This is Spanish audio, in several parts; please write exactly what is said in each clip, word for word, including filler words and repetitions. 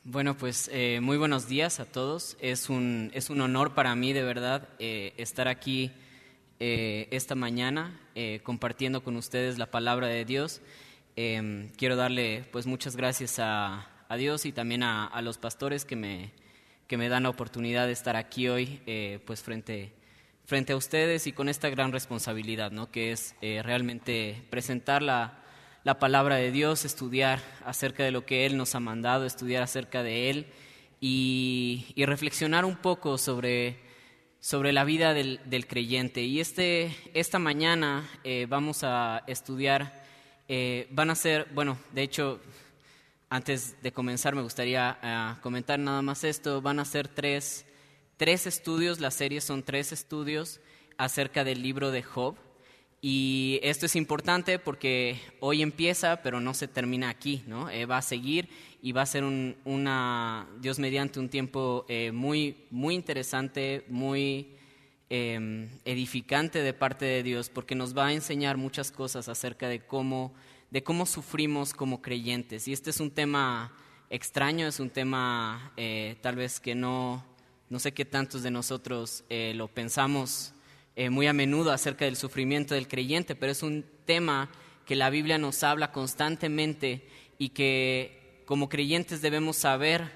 Bueno, pues eh, muy buenos días a todos. Es un, es un honor para mí, de verdad, eh, estar aquí eh, esta mañana eh, compartiendo con ustedes la palabra de Dios. Eh, quiero darle pues muchas gracias a, a Dios y también a, a los pastores que me, que me dan la oportunidad de estar aquí hoy eh, pues frente, frente a ustedes y con esta gran responsabilidad, ¿no? Que es eh, realmente presentar la la palabra de Dios, estudiar acerca de lo que Él nos ha mandado, estudiar acerca de Él y, y reflexionar un poco sobre, sobre la vida del, del creyente. Y este, esta mañana eh, vamos a estudiar, eh, van a ser, bueno, de hecho, antes de comenzar me gustaría uh, comentar nada más esto, van a ser tres, tres estudios, la serie son tres estudios acerca del libro de Job. Y esto es importante porque hoy empieza, pero no se termina aquí, ¿no? Eh, va a seguir y va a ser un, una, Dios mediante, un tiempo eh, muy, muy interesante, muy eh, edificante de parte de Dios, porque nos va a enseñar muchas cosas acerca de cómo, de cómo sufrimos como creyentes. Y este es un tema extraño, es un tema eh, tal vez que no, no sé qué tantos de nosotros eh, lo pensamos Eh, muy a menudo acerca del sufrimiento del creyente, pero es un tema que la Biblia nos habla constantemente y que como creyentes debemos saber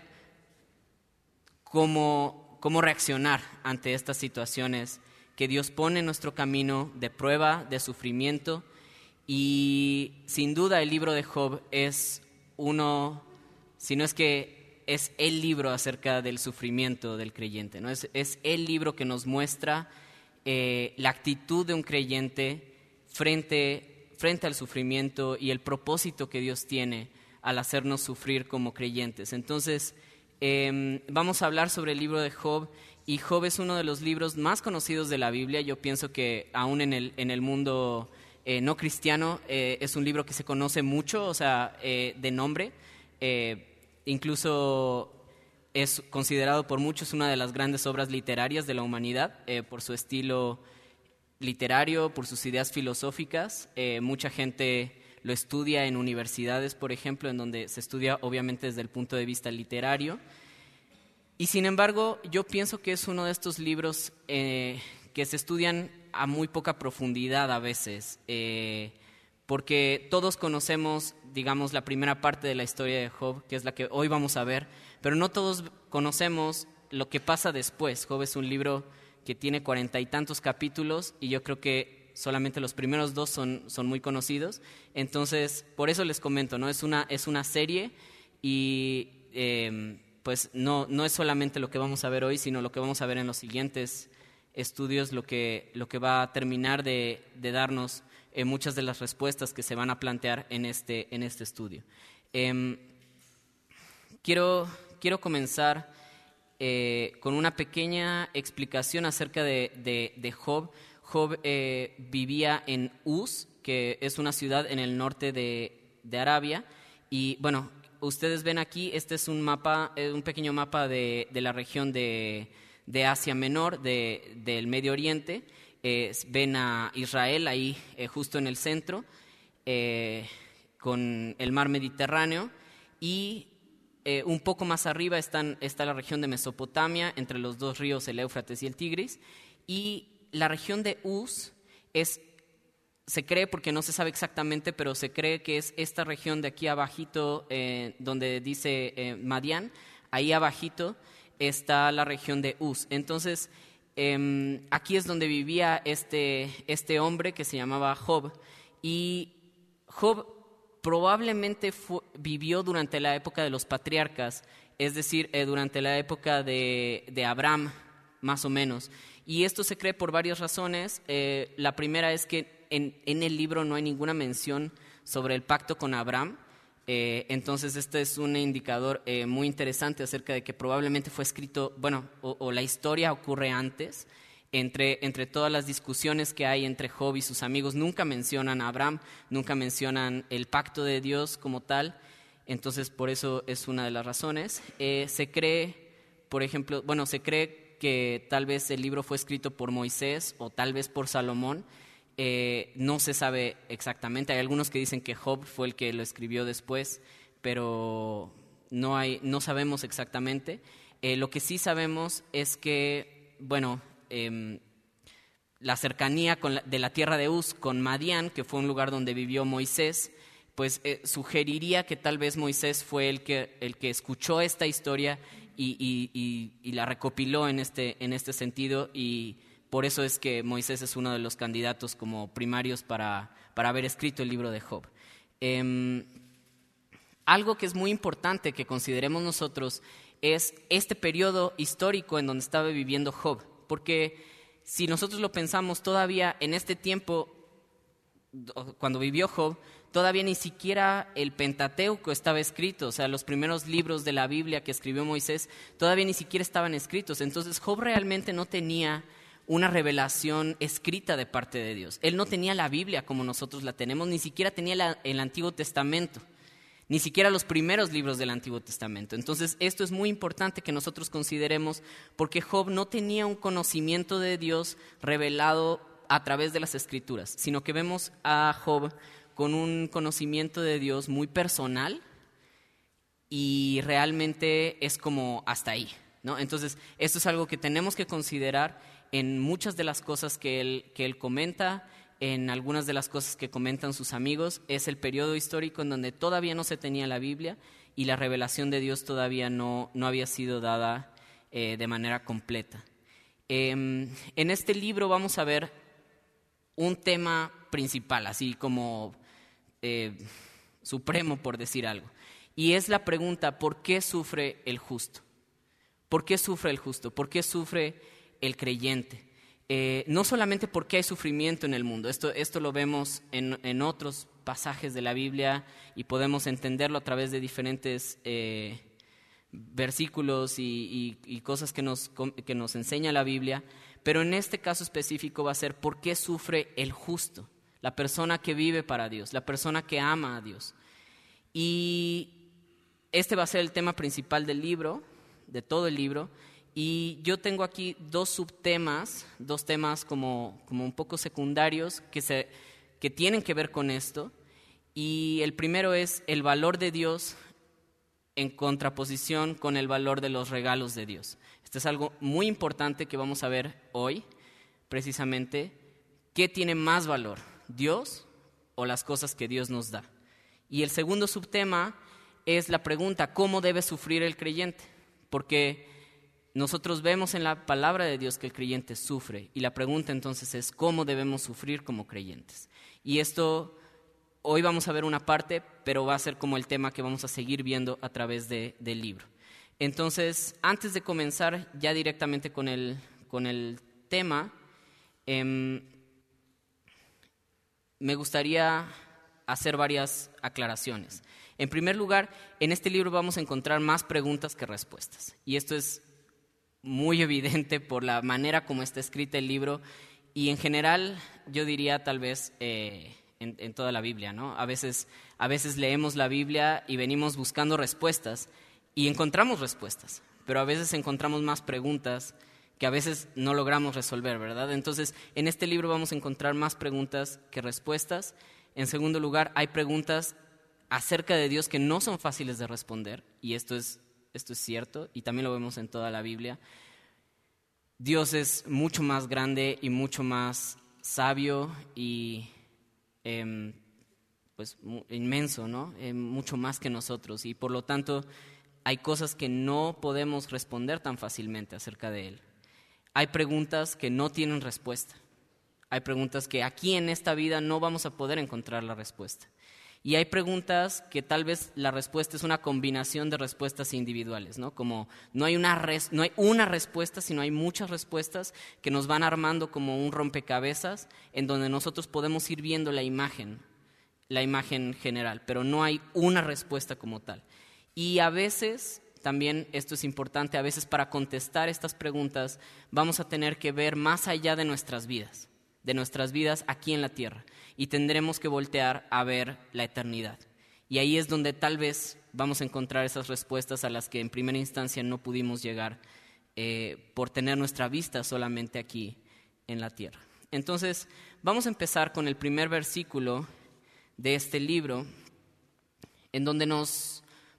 cómo, cómo reaccionar ante estas situaciones que Dios pone en nuestro camino de prueba, de sufrimiento. Y sin duda el libro de Job es uno, si no es que es el libro acerca del sufrimiento del creyente, ¿no? Es, es el libro que nos muestra Eh, la actitud de un creyente frente, frente al sufrimiento y el propósito que Dios tiene al hacernos sufrir como creyentes. Entonces, eh, vamos a hablar sobre el libro de Job, y Job es uno de los libros más conocidos de la Biblia. Yo pienso que aún en el, en el mundo eh, no cristiano eh, es un libro que se conoce mucho, o sea, eh, de nombre, eh, incluso es considerado por muchos una de las grandes obras literarias de la humanidad, eh, por su estilo literario, por sus ideas filosóficas. Eh, mucha gente lo estudia en universidades, por ejemplo, en donde se estudia obviamente desde el punto de vista literario. Y sin embargo, yo pienso que es uno de estos libros eh, que se estudian a muy poca profundidad a veces, eh, porque todos conocemos, digamos, la primera parte de la historia de Job, que es la que hoy vamos a ver, pero no todos conocemos lo que pasa después. Job es un libro que tiene cuarenta y tantos capítulos y yo creo que solamente los primeros dos son, son muy conocidos. Entonces, por eso les comento, ¿no? Es una, es una serie y eh, pues no, no es solamente lo que vamos a ver hoy, sino lo que vamos a ver en los siguientes estudios, lo que, lo que va a terminar de, de darnos eh, muchas de las respuestas que se van a plantear en este, en este estudio. Eh, quiero... Quiero comenzar eh, con una pequeña explicación acerca de, de, de Job. Job eh, vivía en Uz, que es una ciudad en el norte de, de Arabia. Y bueno, ustedes ven aquí, este es un mapa, eh, un pequeño mapa de, de la región de, de Asia Menor, de, del Medio Oriente. Eh, ven a Israel ahí eh, justo en el centro, eh, con el mar Mediterráneo, y Eh, un poco más arriba están, está la región de Mesopotamia, entre los dos ríos, el Éufrates y el Tigris, y la región de Uz es, se cree, porque no se sabe exactamente, pero se cree que es esta región de aquí abajito, eh, donde dice eh, Madián, ahí abajito está la región de Uz. Entonces, eh, aquí es donde vivía este, este hombre que se llamaba Job, y Job probablemente fue, vivió durante la época de los patriarcas, es decir, eh, durante la época de, de Abraham, más o menos. Y esto se cree por varias razones. Eh, la primera es que en, en el libro no hay ninguna mención sobre el pacto con Abraham. Eh, entonces este es un indicador eh, muy interesante acerca de que probablemente fue escrito, bueno, o, o la historia ocurre antes. Entre, entre todas las discusiones que hay entre Job y sus amigos, nunca mencionan a Abraham, nunca mencionan el pacto de Dios como tal. Entonces, por eso es una de las razones. Eh, se cree, por ejemplo, bueno, se cree que tal vez el libro fue escrito por Moisés o tal vez por Salomón. Eh, no se sabe exactamente. Hay algunos que dicen que Job fue el que lo escribió después, pero no, hay, no sabemos exactamente. Eh, lo que sí sabemos es que, bueno, eh, la cercanía con la, de la tierra de Uz con Madián, que fue un lugar donde vivió Moisés, pues eh, sugeriría que tal vez Moisés fue el que, el que escuchó esta historia y, y, y, y la recopiló en este, en este sentido, y por eso es que Moisés es uno de los candidatos como primarios para, para haber escrito el libro de Job. Eh, algo que es muy importante que consideremos nosotros es este periodo histórico en donde estaba viviendo Job, porque si nosotros lo pensamos todavía en este tiempo, cuando vivió Job, todavía ni siquiera el Pentateuco estaba escrito, o sea, los primeros libros de la Biblia que escribió Moisés todavía ni siquiera estaban escritos. Entonces Job realmente no tenía una revelación escrita de parte de Dios. Él no tenía la Biblia como nosotros la tenemos, ni siquiera tenía la, el Antiguo Testamento, ni siquiera los primeros libros del Antiguo Testamento. Entonces esto es muy importante que nosotros consideremos, porque Job no tenía un conocimiento de Dios revelado a través de las Escrituras, sino que vemos a Job con un conocimiento de Dios muy personal y realmente es como hasta ahí, ¿no? Entonces esto es algo que tenemos que considerar en muchas de las cosas que él, que él comenta. En algunas de las cosas que comentan sus amigos, es el periodo histórico en donde todavía no se tenía la Biblia y la revelación de Dios todavía no, no había sido dada eh, de manera completa. Eh, en este libro vamos a ver un tema principal, así como eh, supremo, por decir algo, y es la pregunta: ¿por qué sufre el justo? ¿Por qué sufre el justo? ¿Por qué sufre el creyente? Eh, no solamente porque hay sufrimiento en el mundo, esto, esto lo vemos en, en otros pasajes de la Biblia y podemos entenderlo a través de diferentes eh, versículos y, y, y cosas que nos, que nos enseña la Biblia, pero en este caso específico va a ser ¿por qué sufre el justo? La persona que vive para Dios, la persona que ama a Dios. Y este va a ser el tema principal del libro, de todo el libro. Y yo tengo aquí dos subtemas, dos temas como, como un poco secundarios que, se, que tienen que ver con esto. Y el primero es el valor de Dios en contraposición con el valor de los regalos de Dios. Esto es algo muy importante que vamos a ver hoy, precisamente. ¿Qué tiene más valor, Dios o las cosas que Dios nos da? Y el segundo subtema es la pregunta: ¿cómo debe sufrir el creyente? Porque nosotros vemos en la palabra de Dios que el creyente sufre, y la pregunta entonces es ¿cómo debemos sufrir como creyentes? Y esto, hoy vamos a ver una parte, pero va a ser como el tema que vamos a seguir viendo a través de, del libro. Entonces, antes de comenzar ya directamente con el, con el tema, eh, me gustaría hacer varias aclaraciones. En primer lugar, en este libro vamos a encontrar más preguntas que respuestas, y esto es muy evidente por la manera como está escrita el libro, y en general yo diría tal vez eh, en, en toda la Biblia, ¿no? A veces, a veces leemos la Biblia y venimos buscando respuestas y encontramos respuestas, pero a veces encontramos más preguntas que a veces no logramos resolver, ¿verdad? Entonces, en este libro vamos a encontrar más preguntas que respuestas. En segundo lugar, hay preguntas acerca de Dios que no son fáciles de responder, y esto es Esto es cierto, y también lo vemos en toda la Biblia. Dios es mucho más grande y mucho más sabio y eh, pues inmenso, ¿no? Eh, mucho más que nosotros, y por lo tanto hay cosas que no podemos responder tan fácilmente acerca de Él. Hay preguntas que no tienen respuesta. Hay preguntas que aquí en esta vida no vamos a poder encontrar la respuesta. Y hay preguntas que tal vez la respuesta es una combinación de respuestas individuales, ¿no? Como no hay una, res, no hay una respuesta, sino hay muchas respuestas que nos van armando como un rompecabezas en donde nosotros podemos ir viendo la imagen, la imagen general, pero no hay una respuesta como tal. Y a veces, también esto es importante, a veces para contestar estas preguntas vamos a tener que ver más allá de nuestras vidas, de nuestras vidas aquí en la tierra. Y tendremos que voltear a ver la eternidad. Y ahí es donde tal vez vamos a encontrar esas respuestas a las que en primera instancia no pudimos llegar eh, por tener nuestra vista solamente aquí en la tierra. Entonces, vamos a empezar con el primer versículo de este libro, en donde nos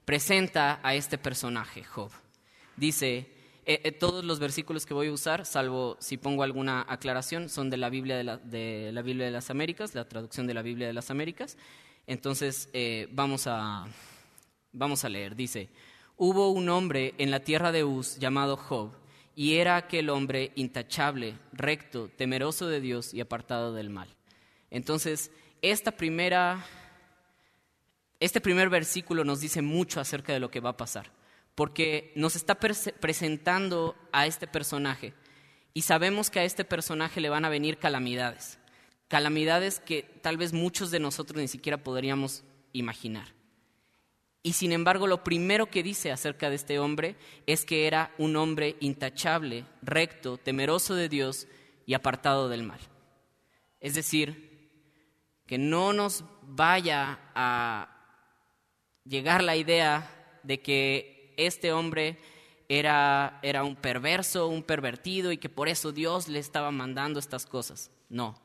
presenta a este personaje, Job. Dice, eh, eh, todos los versículos que voy a usar, salvo si pongo alguna aclaración, son de la Biblia de, la, de la Biblia de las Américas, la traducción de la Biblia de las Américas. Entonces, eh, vamos a, vamos a leer. Dice, hubo un hombre en la tierra de Uz llamado Job, y era aquel hombre intachable, recto, temeroso de Dios y apartado del mal. Entonces, esta primera, este primer versículo nos dice mucho acerca de lo que va a pasar, porque nos está pre- presentando a este personaje, y sabemos que a este personaje le van a venir calamidades, calamidades que tal vez muchos de nosotros ni siquiera podríamos imaginar. Y sin embargo, lo primero que dice acerca de este hombre es que era un hombre intachable, recto, temeroso de Dios y apartado del mal. Es decir, que no nos vaya a llegar la idea de que este hombre era, era un perverso, un pervertido y que por eso Dios le estaba mandando estas cosas. No.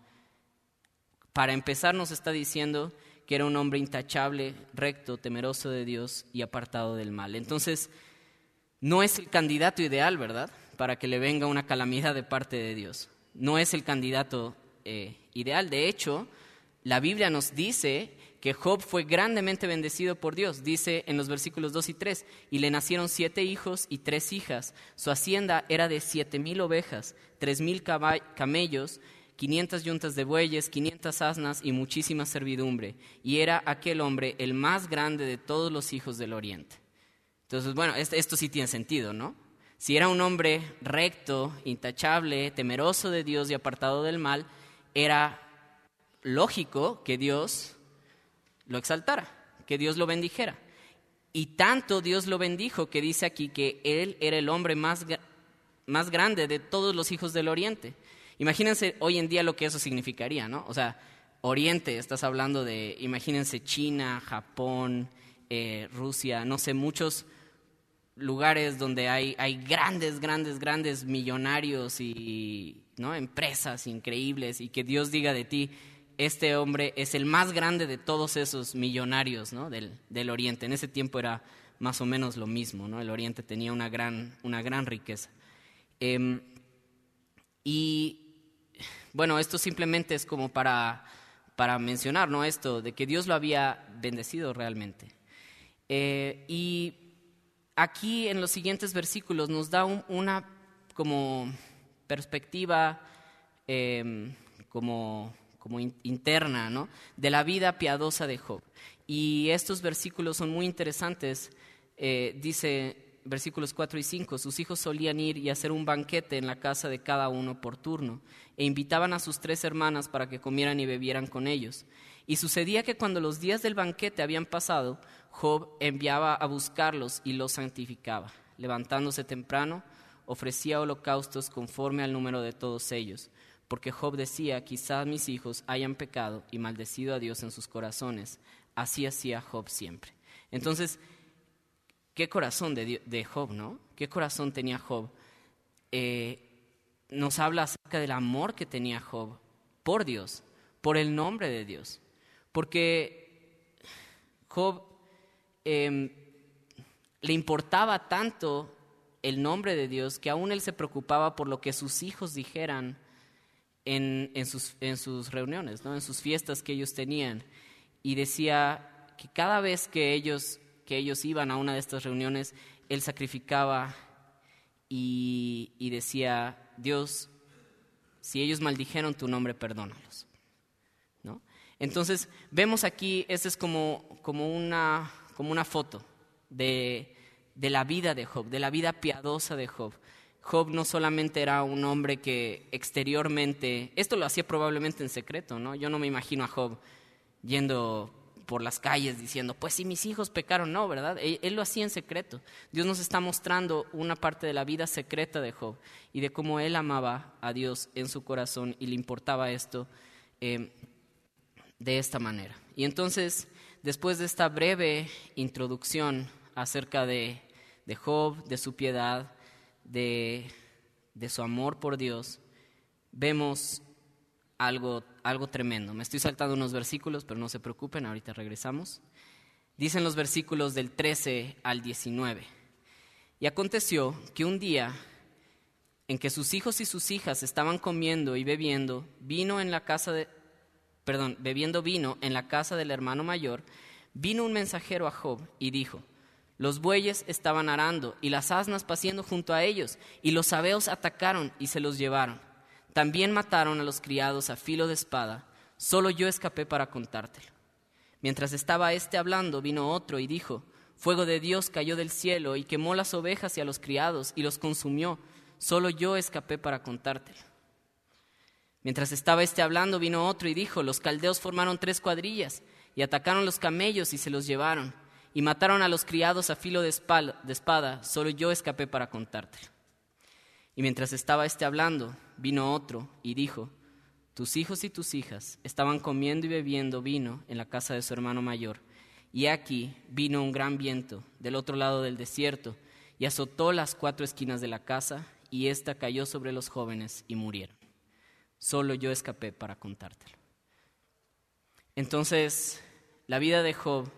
Para empezar nos está diciendo que era un hombre intachable, recto, temeroso de Dios y apartado del mal. Entonces, no es el candidato ideal, ¿verdad?, para que le venga una calamidad de parte de Dios. No es el candidato eh, ideal. De hecho, la Biblia nos dice que Job fue grandemente bendecido por Dios. Dice en los versículos dos y tres, y le nacieron siete hijos y tres hijas. Su hacienda era de siete mil ovejas, tres mil camellos, quinientas yuntas de bueyes, quinientas asnas y muchísima servidumbre. Y era aquel hombre el más grande de todos los hijos del oriente. Entonces, bueno, esto sí tiene sentido, ¿no? Si era un hombre recto, intachable, temeroso de Dios y apartado del mal, era lógico que Dios lo exaltara, que Dios lo bendijera. Y tanto Dios lo bendijo que dice aquí que él era el hombre más, más grande de todos los hijos del oriente. Imagínense hoy en día lo que eso significaría, ¿no? O sea, Oriente, estás hablando de, imagínense China, Japón, eh, Rusia, no sé, muchos lugares donde hay, hay grandes, grandes, grandes millonarios y, ¿no?, empresas increíbles, y que Dios diga de ti, este hombre es el más grande de todos esos millonarios, ¿no?, del, del Oriente. En ese tiempo era más o menos lo mismo, ¿no? El Oriente tenía una gran, una gran riqueza. Eh, y bueno, esto simplemente es como para, para mencionar, ¿no?, esto de que Dios lo había bendecido realmente. Eh, y aquí en los siguientes versículos nos da un, una como perspectiva eh, como, como in, interna, ¿no?, de la vida piadosa de Job. Y estos versículos son muy interesantes. Eh, dice versículos cuatro y cinco, sus hijos solían ir y hacer un banquete en la casa de cada uno por turno, e invitaban a sus tres hermanas para que comieran y bebieran con ellos. Y sucedía que cuando los días del banquete habían pasado, Job enviaba a buscarlos y los santificaba. Levantándose temprano, ofrecía holocaustos conforme al número de todos ellos, porque Job decía, quizás mis hijos hayan pecado y maldecido a Dios en sus corazones. Así hacía Job siempre. Entonces, ¿qué corazón de, de Job, no? ¿Qué corazón tenía Job? Eh, nos habla acerca del amor que tenía Job por Dios, por el nombre de Dios. Porque Job eh, le importaba tanto el nombre de Dios que aún él se preocupaba por lo que sus hijos dijeran en, en, sus, en sus reuniones, ¿no?, en sus fiestas que ellos tenían. Y decía que cada vez que ellos... que ellos iban a una de estas reuniones, él sacrificaba y, y decía, Dios, si ellos maldijeron tu nombre, perdónalos, ¿no? Entonces, vemos aquí, esta es como, como, una, como una foto de, de la vida de Job, de la vida piadosa de Job. Job no solamente era un hombre que exteriormente, esto lo hacía probablemente en secreto, ¿no? Yo no me imagino a Job yendo por las calles diciendo, pues si mis hijos pecaron, no, ¿verdad? Él, él lo hacía en secreto. Dios nos está mostrando una parte de la vida secreta de Job y de cómo él amaba a Dios en su corazón y le importaba esto eh, de esta manera. Y entonces, después de esta breve introducción acerca de, de Job, de su piedad, de, de su amor por Dios, vemos algo, algo tremendo. Me estoy saltando unos versículos, pero no se preocupen, ahorita regresamos. Dicen los versículos del trece al diecinueve. Y aconteció que un día en que sus hijos y sus hijas estaban comiendo y bebiendo vino en la casa de, perdón, bebiendo vino en la casa del hermano mayor, vino un mensajero a Job y dijo: los bueyes estaban arando y las asnas paciendo junto a ellos, y los sabeos atacaron y se los llevaron. También mataron a los criados a filo de espada. Solo yo escapé para contártelo. Mientras estaba éste hablando, vino otro y dijo: fuego de Dios cayó del cielo y quemó las ovejas y a los criados y los consumió. Solo yo escapé para contártelo. Mientras estaba éste hablando, vino otro y dijo: los caldeos formaron tres cuadrillas y atacaron los camellos y se los llevaron. Y mataron a los criados a filo de espada. Solo yo escapé para contártelo. Y mientras estaba éste hablando, vino otro y dijo: tus hijos y tus hijas estaban comiendo y bebiendo vino en la casa de su hermano mayor. Y aquí vino un gran viento del otro lado del desierto y azotó las cuatro esquinas de la casa, y ésta cayó sobre los jóvenes y murieron. Solo yo escapé para contártelo. Entonces, la vida de Job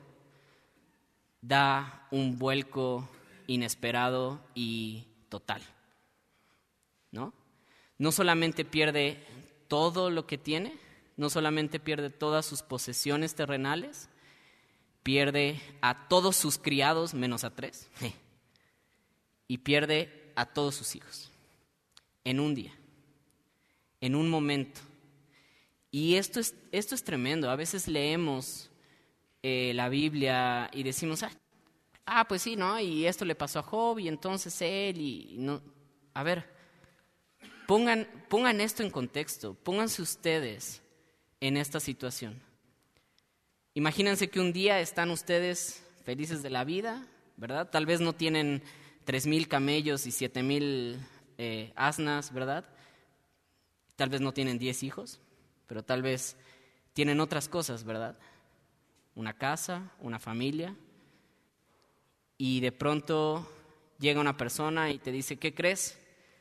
da un vuelco inesperado y total, ¿no? No solamente pierde todo lo que tiene, no solamente pierde todas sus posesiones terrenales, pierde a todos sus criados menos a tres, y pierde a todos sus hijos en un día, en un momento. Y esto es, esto es tremendo. A veces leemos eh, la Biblia y decimos: ah, ah, pues sí, ¿no? Y esto le pasó a Job y entonces él y, y no. A ver, pongan, pongan esto en contexto, pónganse ustedes en esta situación. Imagínense que un día están ustedes felices de la vida, ¿verdad? Tal vez no tienen tres mil camellos y siete mil eh, asnas, ¿verdad? Tal vez no tienen diez hijos, pero tal vez tienen otras cosas, ¿verdad? Una casa, una familia, y de pronto llega una persona y te dice: ¿qué crees?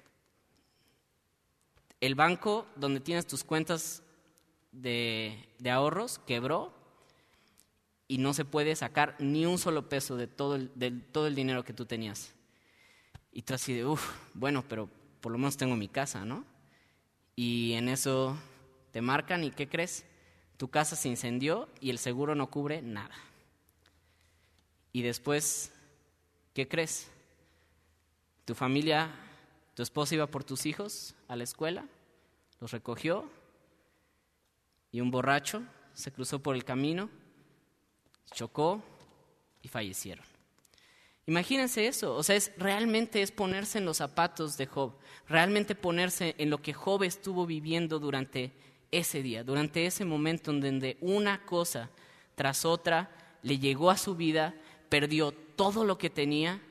El banco donde tienes tus cuentas de, de ahorros quebró y no se puede sacar ni un solo peso de todo el, de todo el dinero que tú tenías. Y tú así de, uff, bueno, pero por lo menos tengo mi casa, ¿no? Y en eso te marcan y ¿qué crees? Tu casa se incendió y el seguro no cubre nada. Y después, ¿qué crees? Tu familia, tu esposa iba por tus hijos a la escuela, los recogió y un borracho se cruzó por el camino, chocó y fallecieron. Imagínense eso, o sea, es, realmente es ponerse en los zapatos de Job, realmente ponerse en lo que Job estuvo viviendo durante ese día, durante ese momento en donde una cosa tras otra le llegó a su vida, perdió todo lo que tenía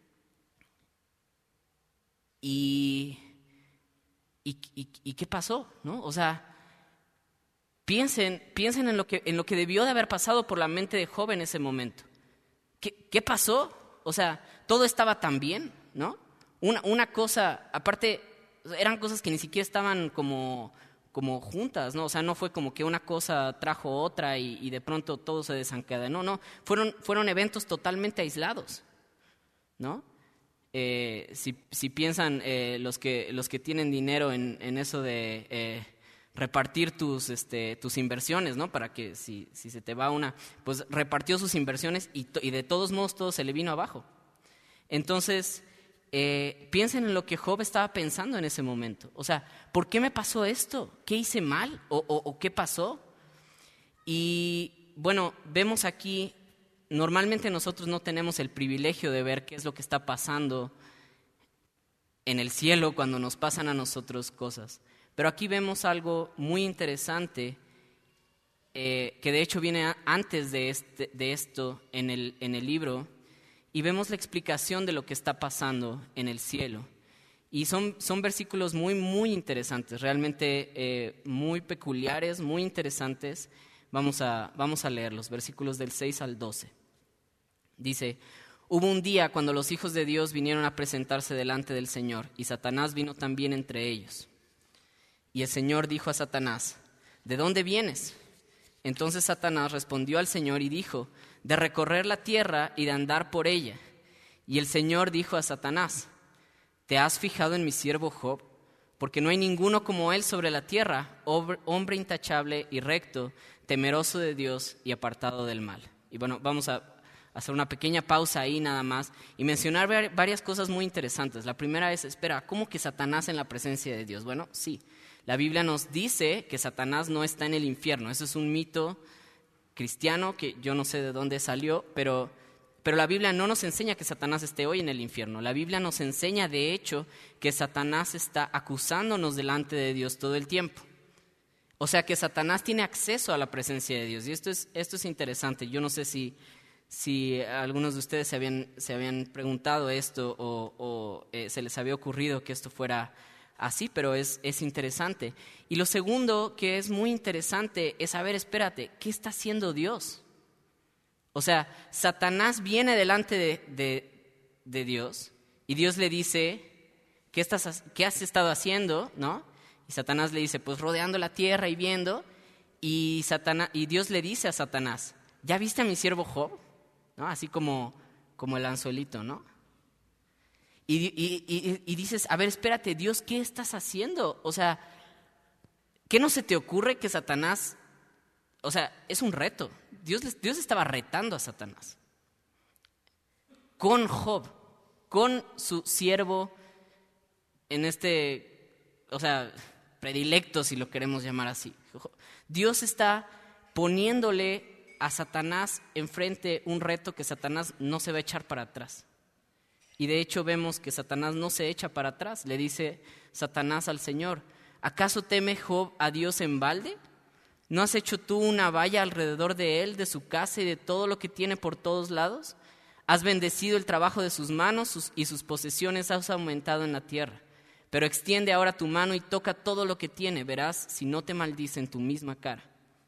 y, y, y, y ¿qué pasó? ¿No? O sea, piensen, piensen en lo que, en lo que debió de haber pasado por la mente de Job en ese momento. ¿Qué, qué pasó? O sea, todo estaba tan bien, ¿no? Una, una cosa, aparte, eran cosas que ni siquiera estaban como, como juntas, ¿no? O sea, no fue como que una cosa trajo otra y, y de pronto todo se desencadenó, no, fueron, fueron eventos totalmente aislados, ¿no? Eh, si, si piensan eh, los, que, los que tienen dinero en, en eso de eh, repartir tus, este, tus inversiones, ¿no? Para que si, si se te va una, pues repartió sus inversiones y, to, y de todos modos todo se le vino abajo. Entonces, eh, piensen en lo que Job estaba pensando en ese momento. O sea, ¿por qué me pasó esto? ¿Qué hice mal? ¿O, o, o qué pasó? Y bueno, vemos aquí, normalmente nosotros no tenemos el privilegio de ver qué es lo que está pasando en el cielo cuando nos pasan a nosotros cosas. Pero aquí vemos algo muy interesante eh, que de hecho viene a, antes de, este, de esto en el, en el libro, y vemos la explicación de lo que está pasando en el cielo. Y son, son versículos muy, muy interesantes, realmente eh, muy peculiares, muy interesantes. Vamos a, vamos a leer los versículos del seis al doce. Dice: hubo un día cuando los hijos de Dios vinieron a presentarse delante del Señor, y Satanás vino también entre ellos. Y el Señor dijo a Satanás: ¿de dónde vienes? Entonces Satanás respondió al Señor y dijo: de recorrer la tierra y de andar por ella. Y el Señor dijo a Satanás: ¿te has fijado en mi siervo Job? Porque no hay ninguno como él sobre la tierra, hombre intachable y recto, temeroso de Dios y apartado del mal. Y bueno, vamos a hacer una pequeña pausa ahí nada más y mencionar varias cosas muy interesantes. La primera es, espera, ¿cómo que Satanás en la presencia de Dios? Bueno, sí, la Biblia nos dice que Satanás no está en el infierno. Eso es un mito cristiano que yo no sé de dónde salió, pero, pero la Biblia no nos enseña que Satanás esté hoy en el infierno. La Biblia nos enseña, de hecho, que Satanás está acusándonos delante de Dios todo el tiempo. O sea que Satanás tiene acceso a la presencia de Dios. Y esto es, esto es interesante. Yo no sé si, si algunos de ustedes se habían, se habían preguntado esto o, o eh, se les había ocurrido que esto fuera así, pero es, es interesante. Y lo segundo que es muy interesante es saber, espérate, ¿qué está haciendo Dios? O sea, Satanás viene delante de, de, de Dios y Dios le dice, ¿qué, estás, ¿qué has estado haciendo? ¿No? Y Satanás le dice, pues rodeando la tierra y viendo. Y, Satanás, y Dios le dice a Satanás, ¿ya viste a mi siervo Job? ¿No? Así como, como el anzuelito, ¿no? Y, y, y, y dices, a ver, espérate, Dios, ¿qué estás haciendo? O sea, ¿qué no se te ocurre que Satanás... O sea, es un reto. Dios, Dios estaba retando a Satanás. Con Job, con su siervo en este... O sea... predilecto, si lo queremos llamar así. Dios está poniéndole a Satanás enfrente un reto que Satanás no se va a echar para atrás. Y de hecho vemos que Satanás no se echa para atrás. Le dice Satanás al Señor, ¿acaso teme Job a Dios en balde? ¿No has hecho tú una valla alrededor de él, de su casa y de todo lo que tiene por todos lados? Has bendecido el trabajo de sus manos sus, y sus posesiones has aumentado en la tierra. Pero extiende ahora tu mano y toca todo lo que tiene, verás si no te maldice en tu misma cara.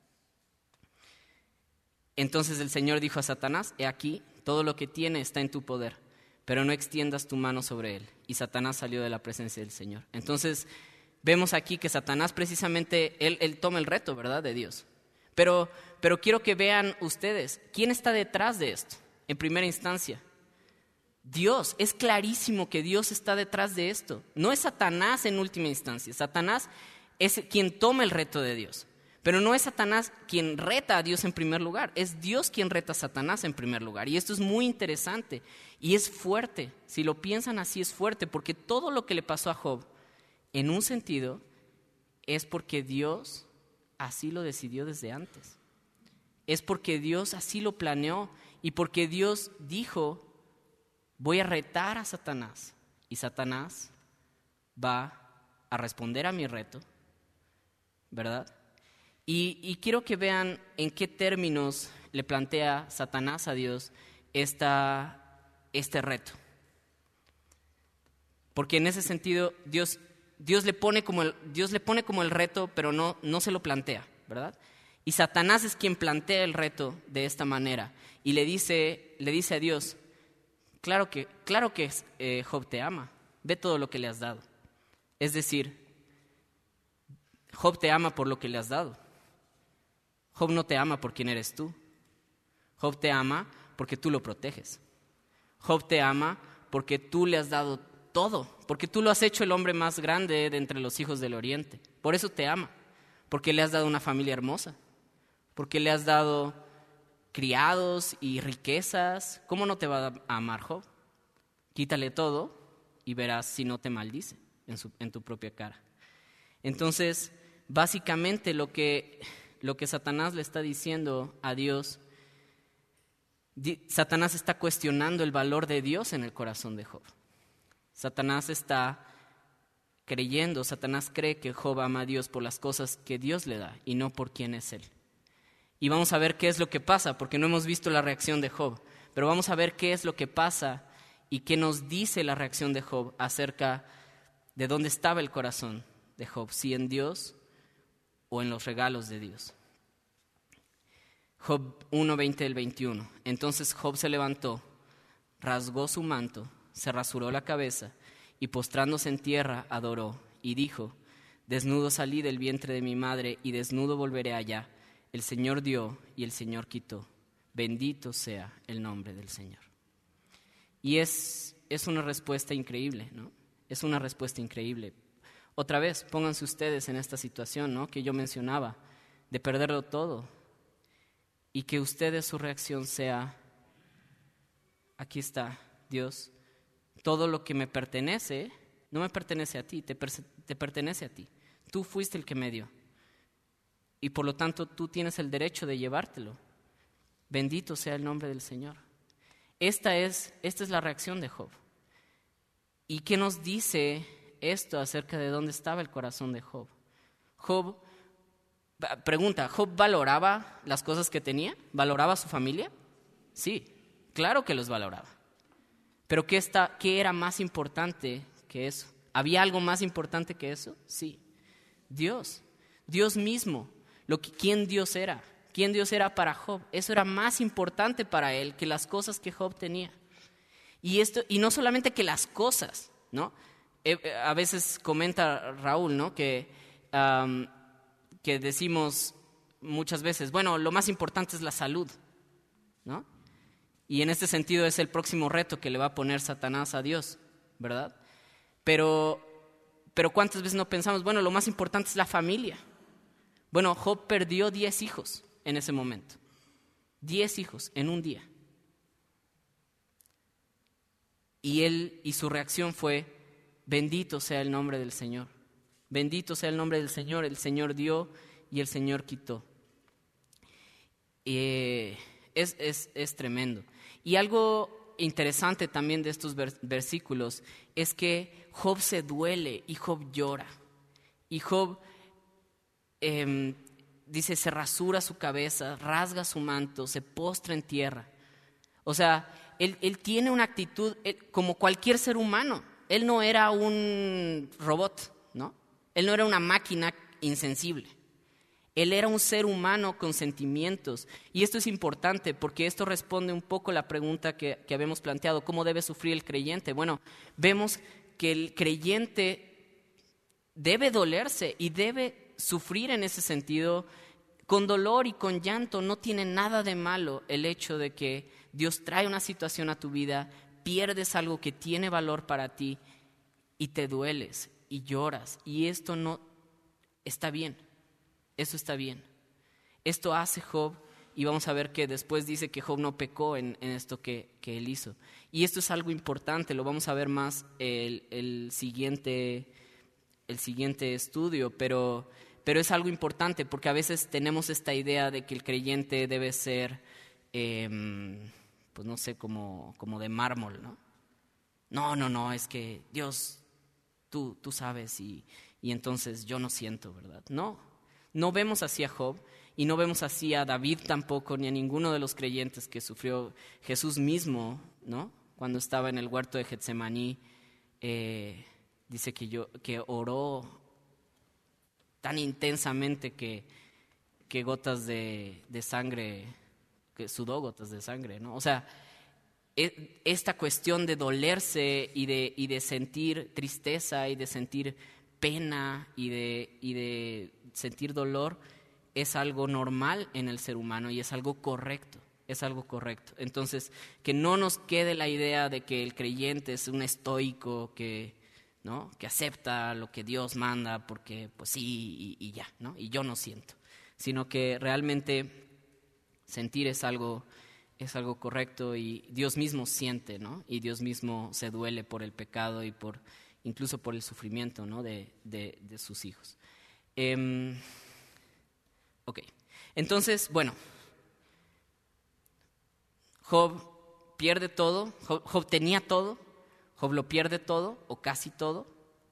Entonces el Señor dijo a Satanás, he aquí, todo lo que tiene está en tu poder, pero no extiendas tu mano sobre él. Y Satanás salió de la presencia del Señor. Entonces vemos aquí que Satanás precisamente, él, él toma el reto, ¿verdad?, de Dios. Pero, pero quiero que vean ustedes, ¿quién está detrás de esto? En primera instancia, Dios. Es clarísimo que Dios está detrás de esto. No es Satanás en última instancia. Satanás es quien toma el reto de Dios. Pero no es Satanás quien reta a Dios en primer lugar. Es Dios quien reta a Satanás en primer lugar. Y esto es muy interesante y es fuerte. Si lo piensan así, es fuerte, porque todo lo que le pasó a Job, en un sentido, es porque Dios así lo decidió desde antes. Es porque Dios así lo planeó y porque Dios dijo, voy a retar a Satanás y Satanás va a responder a mi reto, ¿verdad? Y, y quiero que vean en qué términos le plantea Satanás a Dios esta, este reto. Porque en ese sentido Dios, Dios, le pone como el, Dios le pone como el reto, pero no, no se lo plantea, ¿verdad? Y Satanás es quien plantea el reto de esta manera y le dice, le dice a Dios, Claro que, claro que eh, Job te ama, ve todo lo que le has dado. Es decir, Job te ama por lo que le has dado. Job no te ama por quien eres tú. Job te ama porque tú lo proteges. Job te ama porque tú le has dado todo, porque tú lo has hecho el hombre más grande de entre los hijos del oriente. Por eso te ama, porque le has dado una familia hermosa, porque le has dado criados y riquezas. ¿Cómo no te va a amar Job? Quítale todo y verás si no te maldice en, su, en tu propia cara. Entonces, básicamente lo que, lo que Satanás le está diciendo a Dios, di, Satanás está cuestionando el valor de Dios en el corazón de Job. Satanás está creyendo, Satanás cree que Job ama a Dios por las cosas que Dios le da y no por quién es él. Y vamos a ver qué es lo que pasa, porque no hemos visto la reacción de Job, pero vamos a ver qué es lo que pasa y qué nos dice la reacción de Job acerca de dónde estaba el corazón de Job, si en Dios o en los regalos de Dios. Job uno, veinte al veintiuno. Entonces Job se levantó, rasgó su manto, se rasuró la cabeza y postrándose en tierra adoró y dijo, desnudo salí del vientre de mi madre y desnudo volveré allá. El Señor dio y el Señor quitó. bendito sea el nombre del Señor. Y es, es una respuesta increíble, ¿no? Es una respuesta increíble. Otra vez, pónganse ustedes en esta situación, ¿no?, que yo mencionaba, de perderlo todo, y que ustedes su reacción sea: aquí está, Dios, todo lo que me pertenece, no me pertenece a ti, te, per- te pertenece a ti. Tú fuiste el que me dio, y por lo tanto tú tienes el derecho de llevártelo. Bendito sea el nombre del Señor. Esta es, esta es la reacción de Job. ¿Y qué nos dice esto acerca de dónde estaba el corazón de Job? Job, pregunta, ¿Job valoraba las cosas que tenía? ¿Valoraba a su familia? Sí, claro que los valoraba. Pero ¿qué, está, qué era más importante que eso? ¿Había algo más importante que eso? Sí, Dios, Dios mismo, lo que, quién Dios era, quién Dios era para Job. Eso era más importante para él que las cosas que Job tenía. Y, esto, y no solamente que las cosas, ¿no? Eh, a veces comenta Raúl, ¿no?, que, um, que decimos muchas veces, bueno, lo más importante es la salud, ¿no? Y en este sentido es el próximo reto que le va a poner Satanás a Dios, ¿verdad? Pero, pero ¿cuántas veces no pensamos, bueno, lo más importante es la familia? Bueno, Job perdió diez hijos en ese momento. Diez hijos en un día. Y él y su reacción fue: bendito sea el nombre del Señor. Bendito sea el nombre del Señor. El Señor dio y el Señor quitó. Eh, es, es, es tremendo. Y algo interesante también de estos vers- versículos es que Job se duele y Job llora. Y Job eh, dice, se rasura su cabeza, rasga su manto, se postra en tierra. O sea, él, él tiene una actitud él, como cualquier ser humano. Él no era un robot, ¿no? Él no era una máquina insensible. Él era un ser humano con sentimientos. Y esto es importante porque esto responde un poco a la pregunta que, que habíamos planteado: ¿cómo debe sufrir el creyente? Bueno, vemos que el creyente debe dolerse y debe sufrir en ese sentido, con dolor y con llanto. No tiene nada de malo el hecho de que Dios trae una situación a tu vida, pierdes algo que tiene valor para ti y te dueles y lloras. Y esto no está bien. Eso está bien. Esto hace Job, y vamos a ver que después dice que Job no pecó en, en esto que, que él hizo. Y esto es algo importante, lo vamos a ver más el, el, siguiente, el siguiente estudio, pero, pero es algo importante porque a veces tenemos esta idea de que el creyente debe ser, eh, pues no sé, como, como de mármol, ¿no? No, no, no, es que Dios, tú, tú sabes y, y entonces yo no siento, ¿verdad? No. No vemos así a Job y no vemos así a David tampoco, ni a ninguno de los creyentes que sufrió. Jesús mismo, ¿no?, cuando estaba en el huerto de Getsemaní, eh, dice que, yo, que oró tan intensamente que, que gotas de, de sangre, que sudó gotas de sangre, ¿no? O sea, esta cuestión de dolerse y de, y de sentir tristeza y de sentir pena y de, y de sentir dolor es algo normal en el ser humano y es algo correcto, es algo correcto. Entonces, que no nos quede la idea de que el creyente es un estoico que, ¿no?, que acepta lo que Dios manda porque pues sí y, y ya, ¿no? Y yo no siento, sino que realmente sentir es algo, es algo correcto y Dios mismo siente, ¿no? Y Dios mismo se duele por el pecado y por incluso por el sufrimiento, ¿no?, de, de, de sus hijos. Eh, ok, entonces, bueno, Job pierde todo, Job, Job tenía todo, Job lo pierde todo o casi todo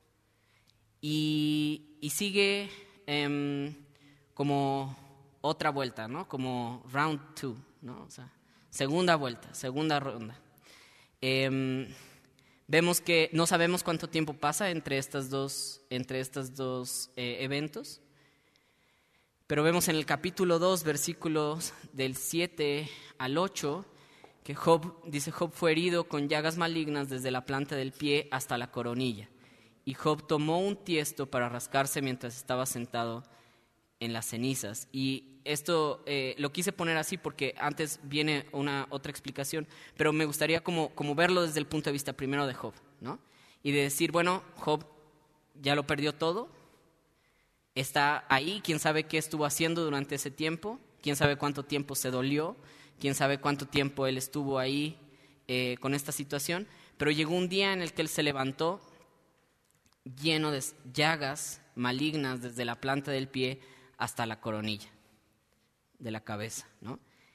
y, y sigue eh, como otra vuelta, ¿no?, como round two, ¿no? O sea, segunda vuelta, segunda ronda. Eh, Vemos que no sabemos cuánto tiempo pasa entre estas dos, entre estos dos eh, eventos, pero vemos en el capítulo dos, versículos del siete al ocho, que Job, dice, Job fue herido con llagas malignas desde la planta del pie hasta la coronilla. Y Job tomó un tiesto para rascarse mientras estaba sentado en las cenizas. Y esto eh, lo quise poner así porque antes viene una otra explicación, pero me gustaría como, como verlo desde el punto de vista primero de Job, ¿no? Y de decir, bueno, Job ya lo perdió todo, está ahí, quién sabe qué estuvo haciendo durante ese tiempo, quién sabe cuánto tiempo se dolió, quién sabe cuánto tiempo él estuvo ahí eh, con esta situación, pero llegó un día en el que él se levantó lleno de llagas malignas desde la planta del pie hasta la coronilla de la cabeza, ¿no?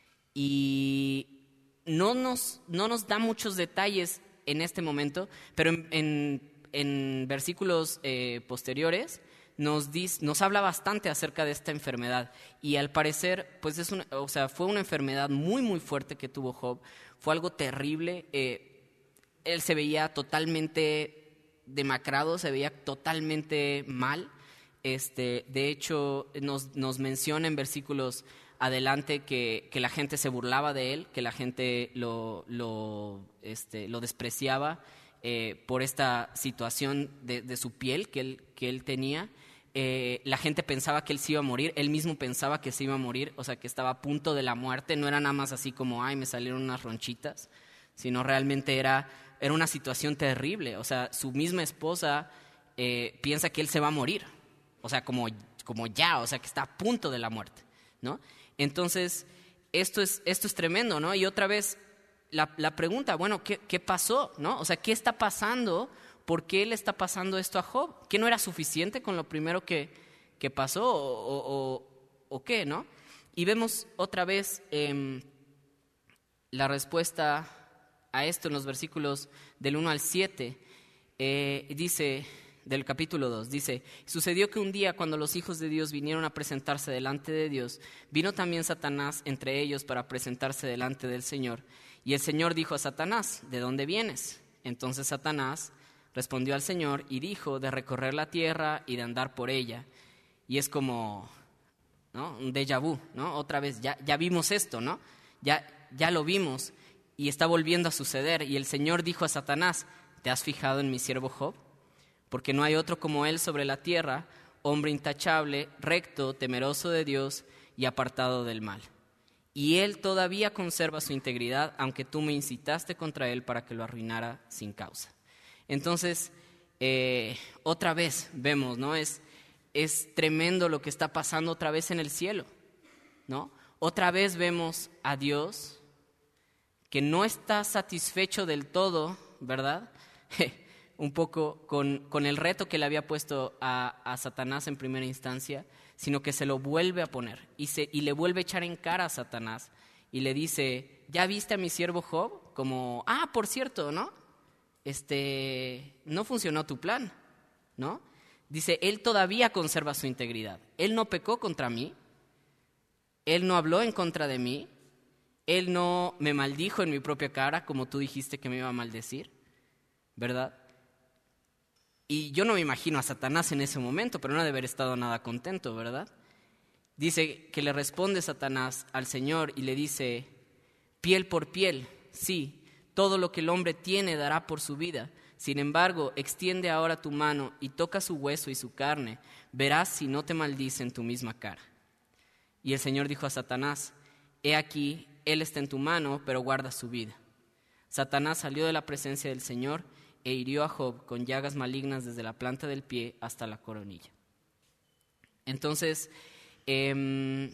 Y no nos, no nos da muchos detalles en este momento, pero en, en, en versículos eh, posteriores nos, dice, nos habla bastante acerca de esta enfermedad. Y al parecer, pues es una, o sea, fue una enfermedad muy, muy fuerte que tuvo Job. Fue algo terrible. Eh, él se veía totalmente demacrado, se veía totalmente mal. Este, de hecho, nos, nos menciona en versículos adelante que, que la gente se burlaba de él, que la gente lo, lo, este, lo despreciaba eh, por esta situación de, de su piel que él, que él tenía. Eh, la gente pensaba que él se iba a morir, él mismo pensaba que se iba a morir, o sea, que estaba a punto de la muerte. No era nada más así como, ay, me salieron unas ronchitas, sino realmente era, era una situación terrible. O sea, su misma esposa eh, piensa que él se va a morir, o sea, como, como ya, o sea, que está a punto de la muerte, ¿no? Entonces, esto es, esto es tremendo, ¿no? Y otra vez, la, la pregunta, bueno, ¿qué, ¿qué pasó, no? O sea, ¿qué está pasando? ¿Por qué le está pasando esto a Job? ¿Qué no era suficiente con lo primero que, que pasó o, o, o qué, no? Y vemos otra vez eh, la respuesta a esto en los versículos del uno al siete. Eh, dice... del capítulo dos, dice: sucedió que un día cuando los hijos de Dios vinieron a presentarse delante de Dios, vino también Satanás entre ellos para presentarse delante del Señor. Y el Señor dijo a Satanás: ¿de dónde vienes? Entonces Satanás respondió al Señor y dijo: de recorrer la tierra y de andar por ella. Y es como, ¿no?, un déjà vu, ¿no? Otra vez, ya, ya vimos esto, ¿no? Ya, ya lo vimos y está volviendo a suceder. Y el Señor dijo a Satanás: ¿te has fijado en mi siervo Job? Porque no hay otro como él sobre la tierra, hombre intachable, recto, temeroso de Dios y apartado del mal. Y él todavía conserva su integridad, aunque tú me incitaste contra él para que lo arruinara sin causa. Entonces, eh, otra vez vemos, ¿no? Es, es tremendo lo que está pasando otra vez en el cielo, ¿no? Otra vez vemos a Dios que no está satisfecho del todo, ¿verdad? un poco con, con el reto que le había puesto a, a Satanás en primera instancia, sino que se lo vuelve a poner y, se, y le vuelve a echar en cara a Satanás y le dice: ¿ya viste a mi siervo Job? Como, ah, por cierto, ¿no? Este, no funcionó tu plan, ¿no? Dice, él todavía conserva su integridad. Él no pecó contra mí, él no habló en contra de mí, él no me maldijo en mi propia cara como tú dijiste que me iba a maldecir, ¿verdad? Y yo no me imagino a Satanás en ese momento, pero no ha de haber estado nada contento, ¿verdad? Dice que le responde Satanás al Señor y le dice: piel por piel, sí, todo lo que el hombre tiene dará por su vida. Sin embargo, extiende ahora tu mano y toca su hueso y su carne. Verás si no te maldice en tu misma cara. Y el Señor dijo a Satanás: he aquí, él está en tu mano, pero guarda su vida. Satanás salió de la presencia del Señor e hirió a Job con llagas malignas desde la planta del pie hasta la coronilla. Entonces, eh,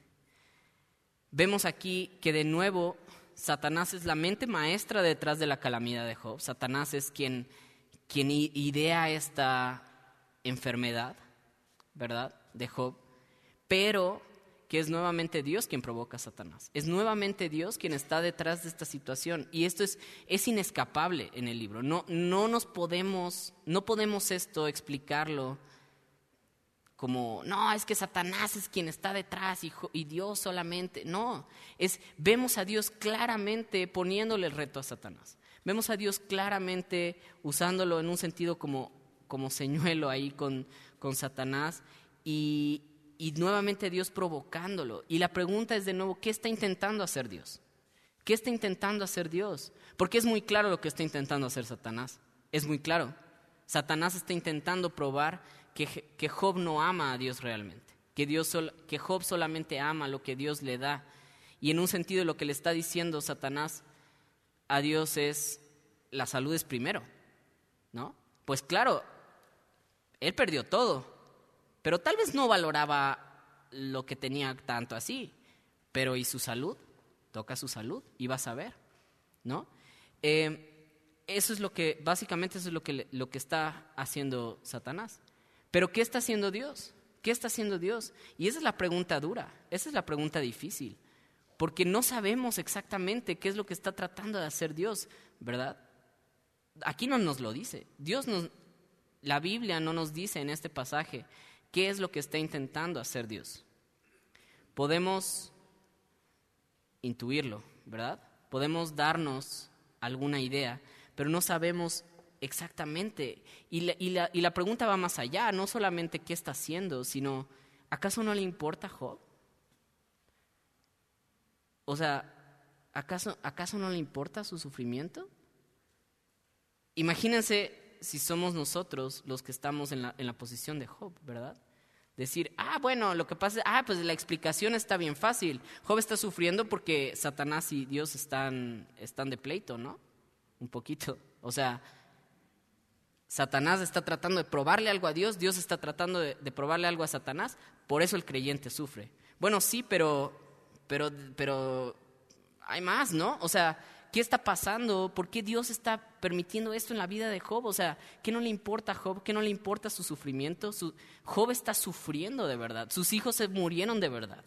vemos aquí que de nuevo Satanás es la mente maestra detrás de la calamidad de Job. Satanás es quien, quien idea esta enfermedad, ¿verdad?, de Job, pero que es nuevamente Dios quien provoca a Satanás. Es nuevamente Dios quien está detrás de esta situación. Y esto es, es inescapable en el libro. No, no nos podemos, no podemos esto explicarlo como, no, es que Satanás es quien está detrás y, y Dios solamente. No, es, vemos a Dios claramente poniéndole el reto a Satanás. Vemos a Dios claramente usándolo en un sentido como, como señuelo ahí con, con Satanás y Y nuevamente Dios provocándolo. Y la pregunta es de nuevo, ¿qué está intentando hacer Dios? ¿Qué está intentando hacer Dios? Porque es muy claro lo que está intentando hacer Satanás. Es muy claro. Satanás está intentando probar que, que Job no ama a Dios realmente. que, Dios sol- que Job solamente ama lo que Dios le da. Y en un sentido lo que le está diciendo Satanás a Dios es, la salud es primero, ¿no? Pues claro, él perdió todo, pero tal vez no valoraba lo que tenía tanto así. Pero ¿y su salud? Toca su salud y vas a ver, ¿no? Eh, eso es lo que, básicamente eso es lo que, le- lo que está haciendo Satanás. Pero ¿qué está haciendo Dios? ¿Qué está haciendo Dios? Y esa es la pregunta dura, esa es la pregunta difícil, porque no sabemos exactamente qué es lo que está tratando de hacer Dios, ¿verdad? Aquí no nos lo dice. Dios nos, la Biblia no nos dice en este pasaje qué es lo que está intentando hacer Dios. Podemos intuirlo, ¿verdad? Podemos darnos alguna idea, pero no sabemos exactamente. Y la, y la, y la pregunta va más allá, no solamente qué está haciendo, sino, ¿acaso no le importa a Job? O sea, ¿acaso, ¿acaso no le importa su sufrimiento? Imagínense si somos nosotros los que estamos en la, en la posición de Job, ¿verdad? Decir, ah, bueno, lo que pasa es, ah, pues la explicación está bien fácil. Job está sufriendo porque Satanás y Dios están, están de pleito, ¿no? Un poquito. O sea, Satanás está tratando de probarle algo a Dios, Dios está tratando de, de probarle algo a Satanás, por eso el creyente sufre. Bueno, sí, pero, pero, pero hay más, ¿no? O sea, ¿qué está pasando? ¿Por qué Dios está permitiendo esto en la vida de Job? O sea, ¿qué no le importa a Job? ¿Qué no le importa su sufrimiento? Su, Job está sufriendo de verdad. Sus hijos se murieron de verdad.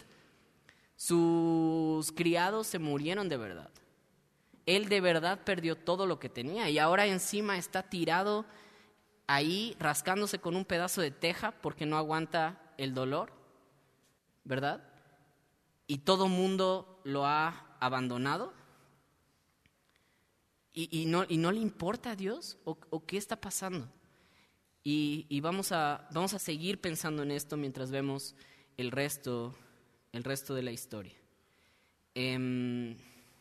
Sus criados se murieron de verdad. Él de verdad perdió todo lo que tenía y ahora encima está tirado ahí rascándose con un pedazo de teja porque no aguanta el dolor, ¿verdad? Y todo mundo lo ha abandonado. ¿Y, y, no, ¿Y no le importa a Dios? ¿O, o qué está pasando? Y, y vamos, a, vamos a seguir pensando en esto mientras vemos el resto, el resto de la historia. Eh,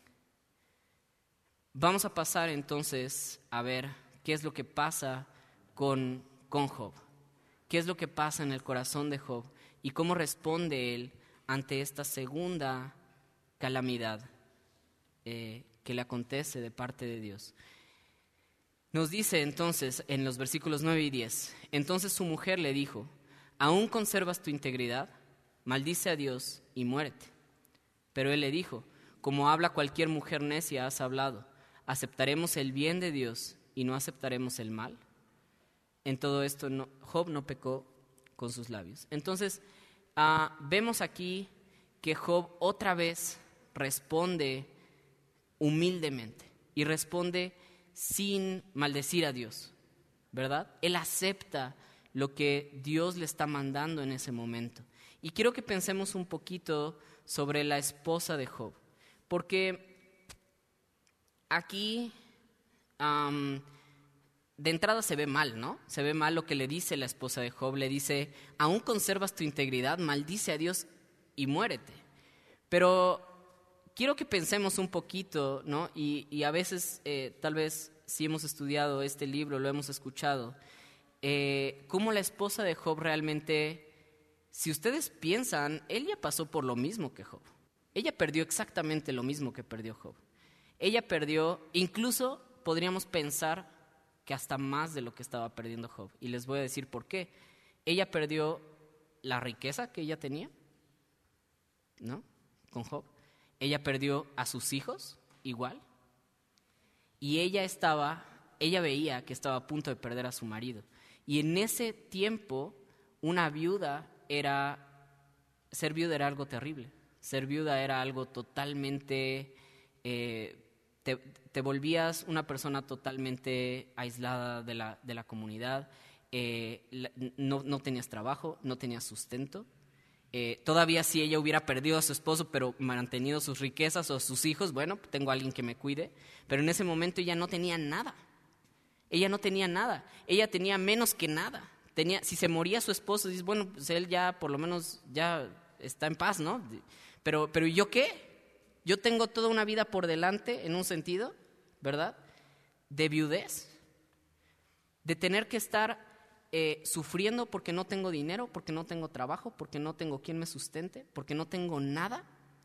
vamos a pasar entonces a ver qué es lo que pasa con, con Job. ¿Qué es lo que pasa en el corazón de Job? Y cómo responde él ante esta segunda calamidad eh, que le acontece de parte de Dios. Nos dice entonces en los versículos nueve y diez, entonces su mujer le dijo, ¿aún conservas tu integridad? Maldice a Dios y muérete. Pero él le dijo, como habla cualquier mujer necia has hablado, ¿aceptaremos el bien de Dios y no aceptaremos el mal? En todo esto no, Job no pecó con sus labios. Entonces uh, vemos aquí que Job otra vez responde humildemente y responde sin maldecir a Dios, ¿verdad? Él acepta lo que Dios le está mandando en ese momento. Y quiero que pensemos un poquito sobre la esposa de Job, porque aquí um, de entrada se ve mal, ¿no? Se ve mal lo que le dice la esposa de Job. Le dice, ¿aún conservas tu integridad? Maldice a Dios y muérete. Pero quiero que pensemos un poquito, ¿no? Y, y a veces, eh, tal vez, si hemos estudiado este libro, lo hemos escuchado, eh, cómo la esposa de Job realmente, si ustedes piensan, ella pasó por lo mismo que Job. Ella perdió exactamente lo mismo que perdió Job. Ella perdió, incluso podríamos pensar que hasta más de lo que estaba perdiendo Job. Y les voy a decir por qué. Ella perdió la riqueza que ella tenía, ¿no? Con Job. Ella perdió a sus hijos, igual. Y ella estaba, ella veía que estaba a punto de perder a su marido. Y en ese tiempo, una viuda era, ser viuda era algo terrible. Ser viuda era algo totalmente, eh, te, te volvías una persona totalmente aislada de la, de la comunidad. Eh, la, no, no tenías trabajo, no tenías sustento. Eh, todavía si ella hubiera perdido a su esposo pero mantenido sus riquezas o sus hijos, bueno, tengo a alguien que me cuide, pero en ese momento ella no tenía nada, ella no tenía nada, ella tenía menos que nada, tenía, si se moría su esposo, dices, bueno, pues él ya por lo menos ya está en paz, ¿no? Pero, pero ¿yo qué? Yo tengo toda una vida por delante en un sentido, ¿verdad? De viudez, de tener que estar eh, sufriendo porque no tengo dinero, porque no tengo trabajo, porque no tengo quien me sustente, porque no tengo nada.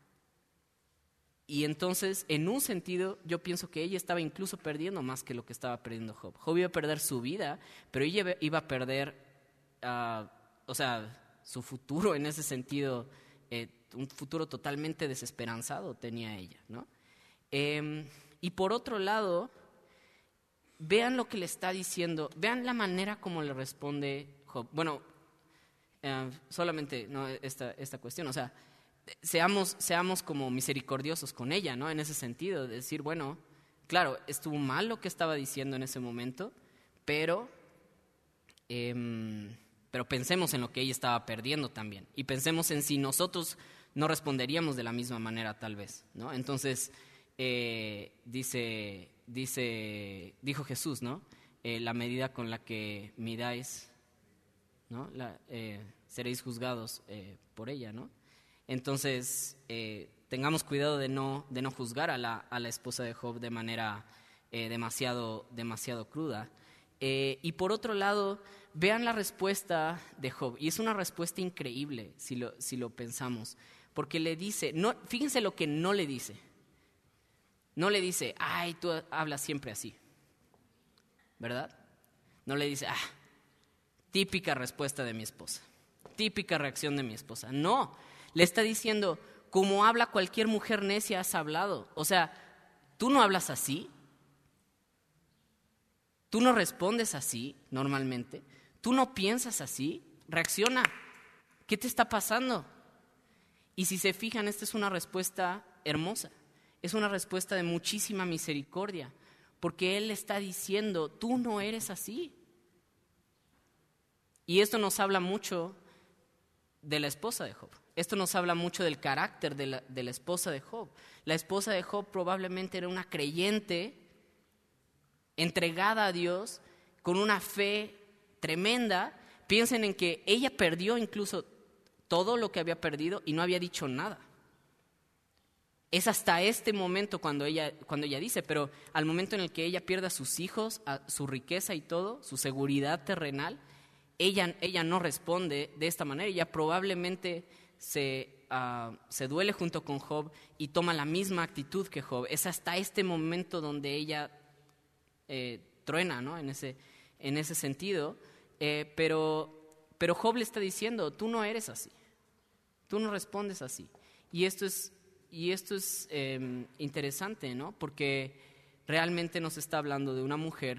Y entonces, en un sentido, yo pienso que ella estaba incluso perdiendo más que lo que estaba perdiendo Job. Job iba a perder su vida, pero ella iba a perder, uh, o sea, su futuro en ese sentido, eh, un futuro totalmente desesperanzado tenía ella, ¿no? Eh, y por otro lado, vean lo que le está diciendo, vean la manera como le responde Job. Bueno, eh, solamente no esta, esta cuestión, o sea, Seamos, seamos como misericordiosos con ella, ¿no? En ese sentido, de decir, bueno, claro, estuvo mal lo que estaba diciendo en ese momento, pero, eh, pero pensemos en lo que ella estaba perdiendo también. Y pensemos en si nosotros no responderíamos de la misma manera, tal vez, ¿no? Entonces, eh, dice, dice, dijo Jesús, ¿no? Eh, la medida con la que midáis, ¿no? La, eh, seréis juzgados eh, por ella, ¿no? Entonces, eh, tengamos cuidado de no, de no juzgar a la, a la esposa de Job de manera eh, demasiado, demasiado cruda. Eh, y por otro lado, vean la respuesta de Job. Y es una respuesta increíble si lo, si lo pensamos. Porque le dice, no, fíjense lo que no le dice. No le dice, ay, tú hablas siempre así, ¿verdad? No le dice, ah, típica respuesta de mi esposa, típica reacción de mi esposa. No. Le está diciendo, como habla cualquier mujer necia, has hablado. O sea, tú no hablas así. Tú no respondes así normalmente. Tú no piensas así. Reacciona. ¿Qué te está pasando? Y si se fijan, esta es una respuesta hermosa. Es una respuesta de muchísima misericordia. Porque él está diciendo, tú no eres así. Y esto nos habla mucho de la esposa de Job. Esto nos habla mucho del carácter de la, de la esposa de Job. La esposa de Job probablemente era una creyente, entregada a Dios, con una fe tremenda. Piensen en que ella perdió incluso todo lo que había perdido y no había dicho nada. Es hasta este momento cuando ella, cuando ella dice, pero al momento en el que ella pierde a sus hijos, a su riqueza y todo, su seguridad terrenal, ella, ella no responde de esta manera. Ella probablemente Se, uh, se duele junto con Job y toma la misma actitud que Job. Es hasta este momento donde ella eh, truena, ¿no? En ese, en ese sentido. Eh, pero, pero Job le está diciendo, tú no eres así. Tú no respondes así. Y esto es, y esto es eh, interesante, ¿no? Porque realmente nos está hablando de una mujer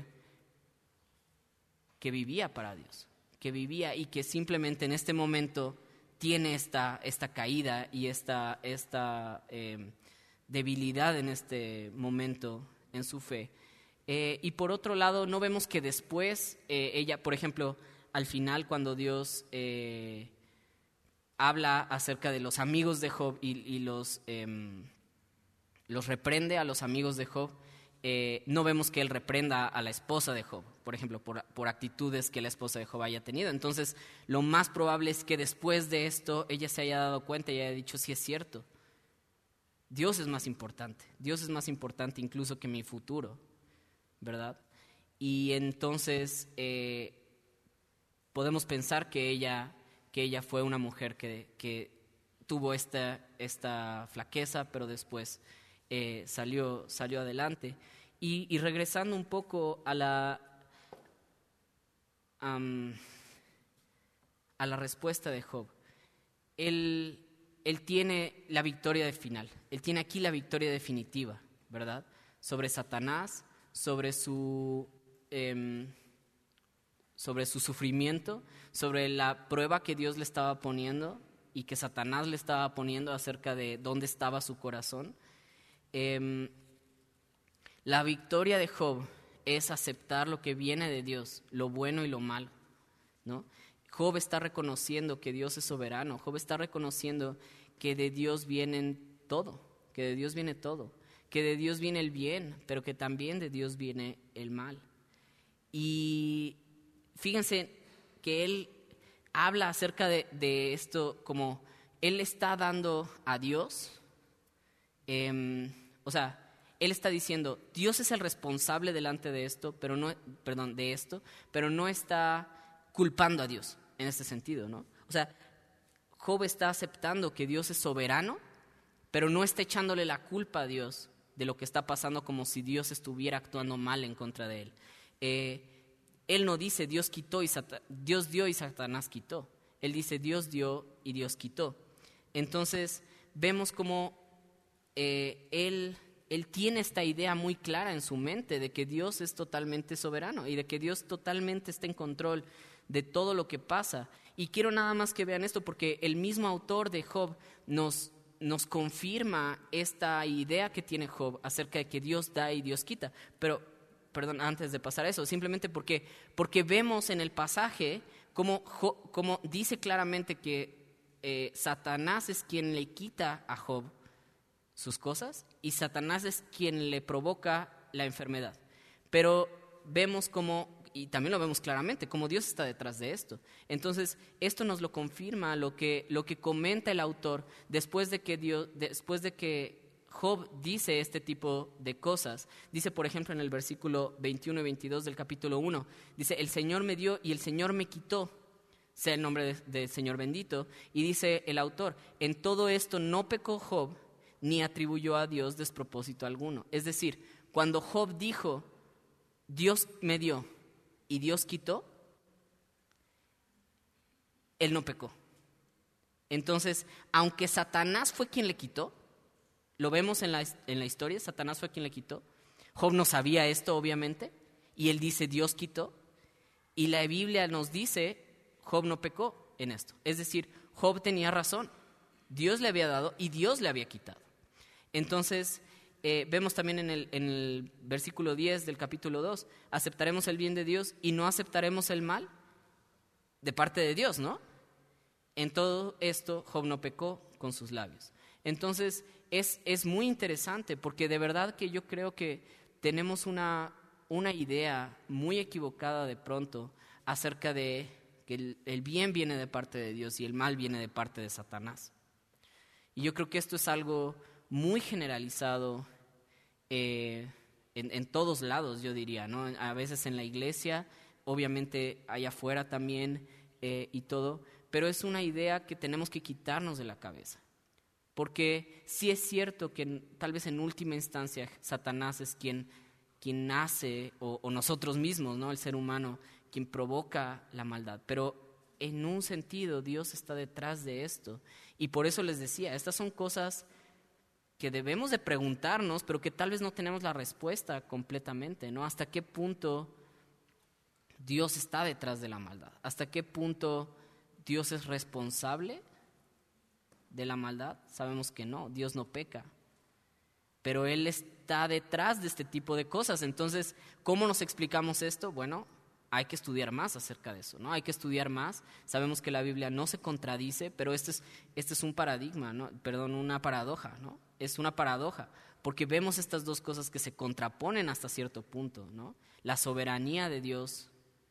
que vivía para Dios. Que vivía y que simplemente en este momento tiene esta, esta caída y esta, esta eh, debilidad en este momento en su fe. Eh, y por otro lado, no vemos que después eh, ella, por ejemplo, al final cuando Dios eh, habla acerca de los amigos de Job y, y los, eh, los reprende a los amigos de Job, eh, no vemos que él reprenda a la esposa de Job, por ejemplo, por, por actitudes que la esposa de Job haya tenido. Entonces, lo más probable es que después de esto ella se haya dado cuenta y haya dicho, sí es cierto, Dios es más importante, Dios es más importante incluso que mi futuro, ¿verdad? Y entonces eh, podemos pensar que ella, que ella fue una mujer que, que tuvo esta, esta flaqueza, pero después eh, salió, salió adelante. Y, y regresando un poco a la, um, a la respuesta de Job, él, él tiene la victoria de final, él tiene aquí la victoria definitiva, ¿verdad? Sobre Satanás, sobre su, eh, sobre su sufrimiento, sobre la prueba que Dios le estaba poniendo y que Satanás le estaba poniendo acerca de dónde estaba su corazón. Eh, La victoria de Job es aceptar lo que viene de Dios, lo bueno y lo malo, ¿no? Job está reconociendo que Dios es soberano. Job está reconociendo que de Dios viene todo, que de Dios viene todo, que de Dios viene el bien, pero que también de Dios viene el mal. Y fíjense que él habla acerca de, de esto como él está dando a Dios, eh, o sea, él está diciendo, Dios es el responsable delante de esto, pero no, perdón, de esto, pero no está culpando a Dios en este sentido, ¿no? O sea, Job está aceptando que Dios es soberano, pero no está echándole la culpa a Dios de lo que está pasando como si Dios estuviera actuando mal en contra de él. Eh, él no dice Dios quitó y Sat- Dios dio y Satanás quitó. Él dice Dios dio y Dios quitó. Entonces vemos como eh, él, él tiene esta idea muy clara en su mente de que Dios es totalmente soberano y de que Dios totalmente está en control de todo lo que pasa. Y quiero nada más que vean esto porque el mismo autor de Job nos, nos confirma esta idea que tiene Job acerca de que Dios da y Dios quita. Pero, perdón, antes de pasar a eso, simplemente porque, porque vemos en el pasaje como, Job, como dice claramente que eh, Satanás es quien le quita a Job sus cosas y Satanás es quien le provoca la enfermedad. Pero vemos como, y también lo vemos claramente, como Dios está detrás de esto. Entonces, esto nos lo confirma lo que, lo que comenta el autor después de que Dios, después de que Job dice este tipo de cosas. Dice, por ejemplo, en el versículo veintiuno y veintidós del capítulo uno, dice, el Señor me dio y el Señor me quitó, sea el nombre del de Señor bendito. Y dice el autor, en todo esto no pecó Job, ni atribuyó a Dios despropósito alguno. Es decir, cuando Job dijo, Dios me dio y Dios quitó, él no pecó. Entonces, aunque Satanás fue quien le quitó, lo vemos en la, en la historia, Satanás fue quien le quitó, Job no sabía esto obviamente, y él dice Dios quitó, y la Biblia nos dice, Job no pecó en esto. Es decir, Job tenía razón, Dios le había dado y Dios le había quitado. Entonces, eh, vemos también en el, en el versículo diez del capítulo dos, aceptaremos el bien de Dios y no aceptaremos el mal de parte de Dios, ¿no? En todo esto, Job no pecó con sus labios. Entonces, es, es muy interesante porque de verdad que yo creo que tenemos una, una idea muy equivocada de pronto acerca de que el, el bien viene de parte de Dios y el mal viene de parte de Satanás. Y yo creo que esto es algo muy generalizado eh, en, en todos lados, yo diría, ¿no? A veces en la iglesia, obviamente allá afuera también eh, y todo, pero es una idea que tenemos que quitarnos de la cabeza. Porque sí es cierto que tal vez en última instancia Satanás es quien, quien nace, o, o nosotros mismos, ¿no? El ser humano, quien provoca la maldad, pero en un sentido Dios está detrás de esto. Y por eso les decía, estas son cosas que debemos de preguntarnos, pero que tal vez no tenemos la respuesta completamente, ¿no? ¿Hasta qué punto Dios está detrás de la maldad? ¿Hasta qué punto Dios es responsable de la maldad? Sabemos que no, Dios no peca, pero Él está detrás de este tipo de cosas. Entonces, ¿cómo nos explicamos esto? Bueno, hay que estudiar más acerca de eso, ¿no? Hay que estudiar más. Sabemos que la Biblia no se contradice, pero este es, este es un paradigma, ¿no? Perdón, una paradoja, ¿no? Es una paradoja, porque vemos estas dos cosas que se contraponen hasta cierto punto, ¿no? La soberanía de Dios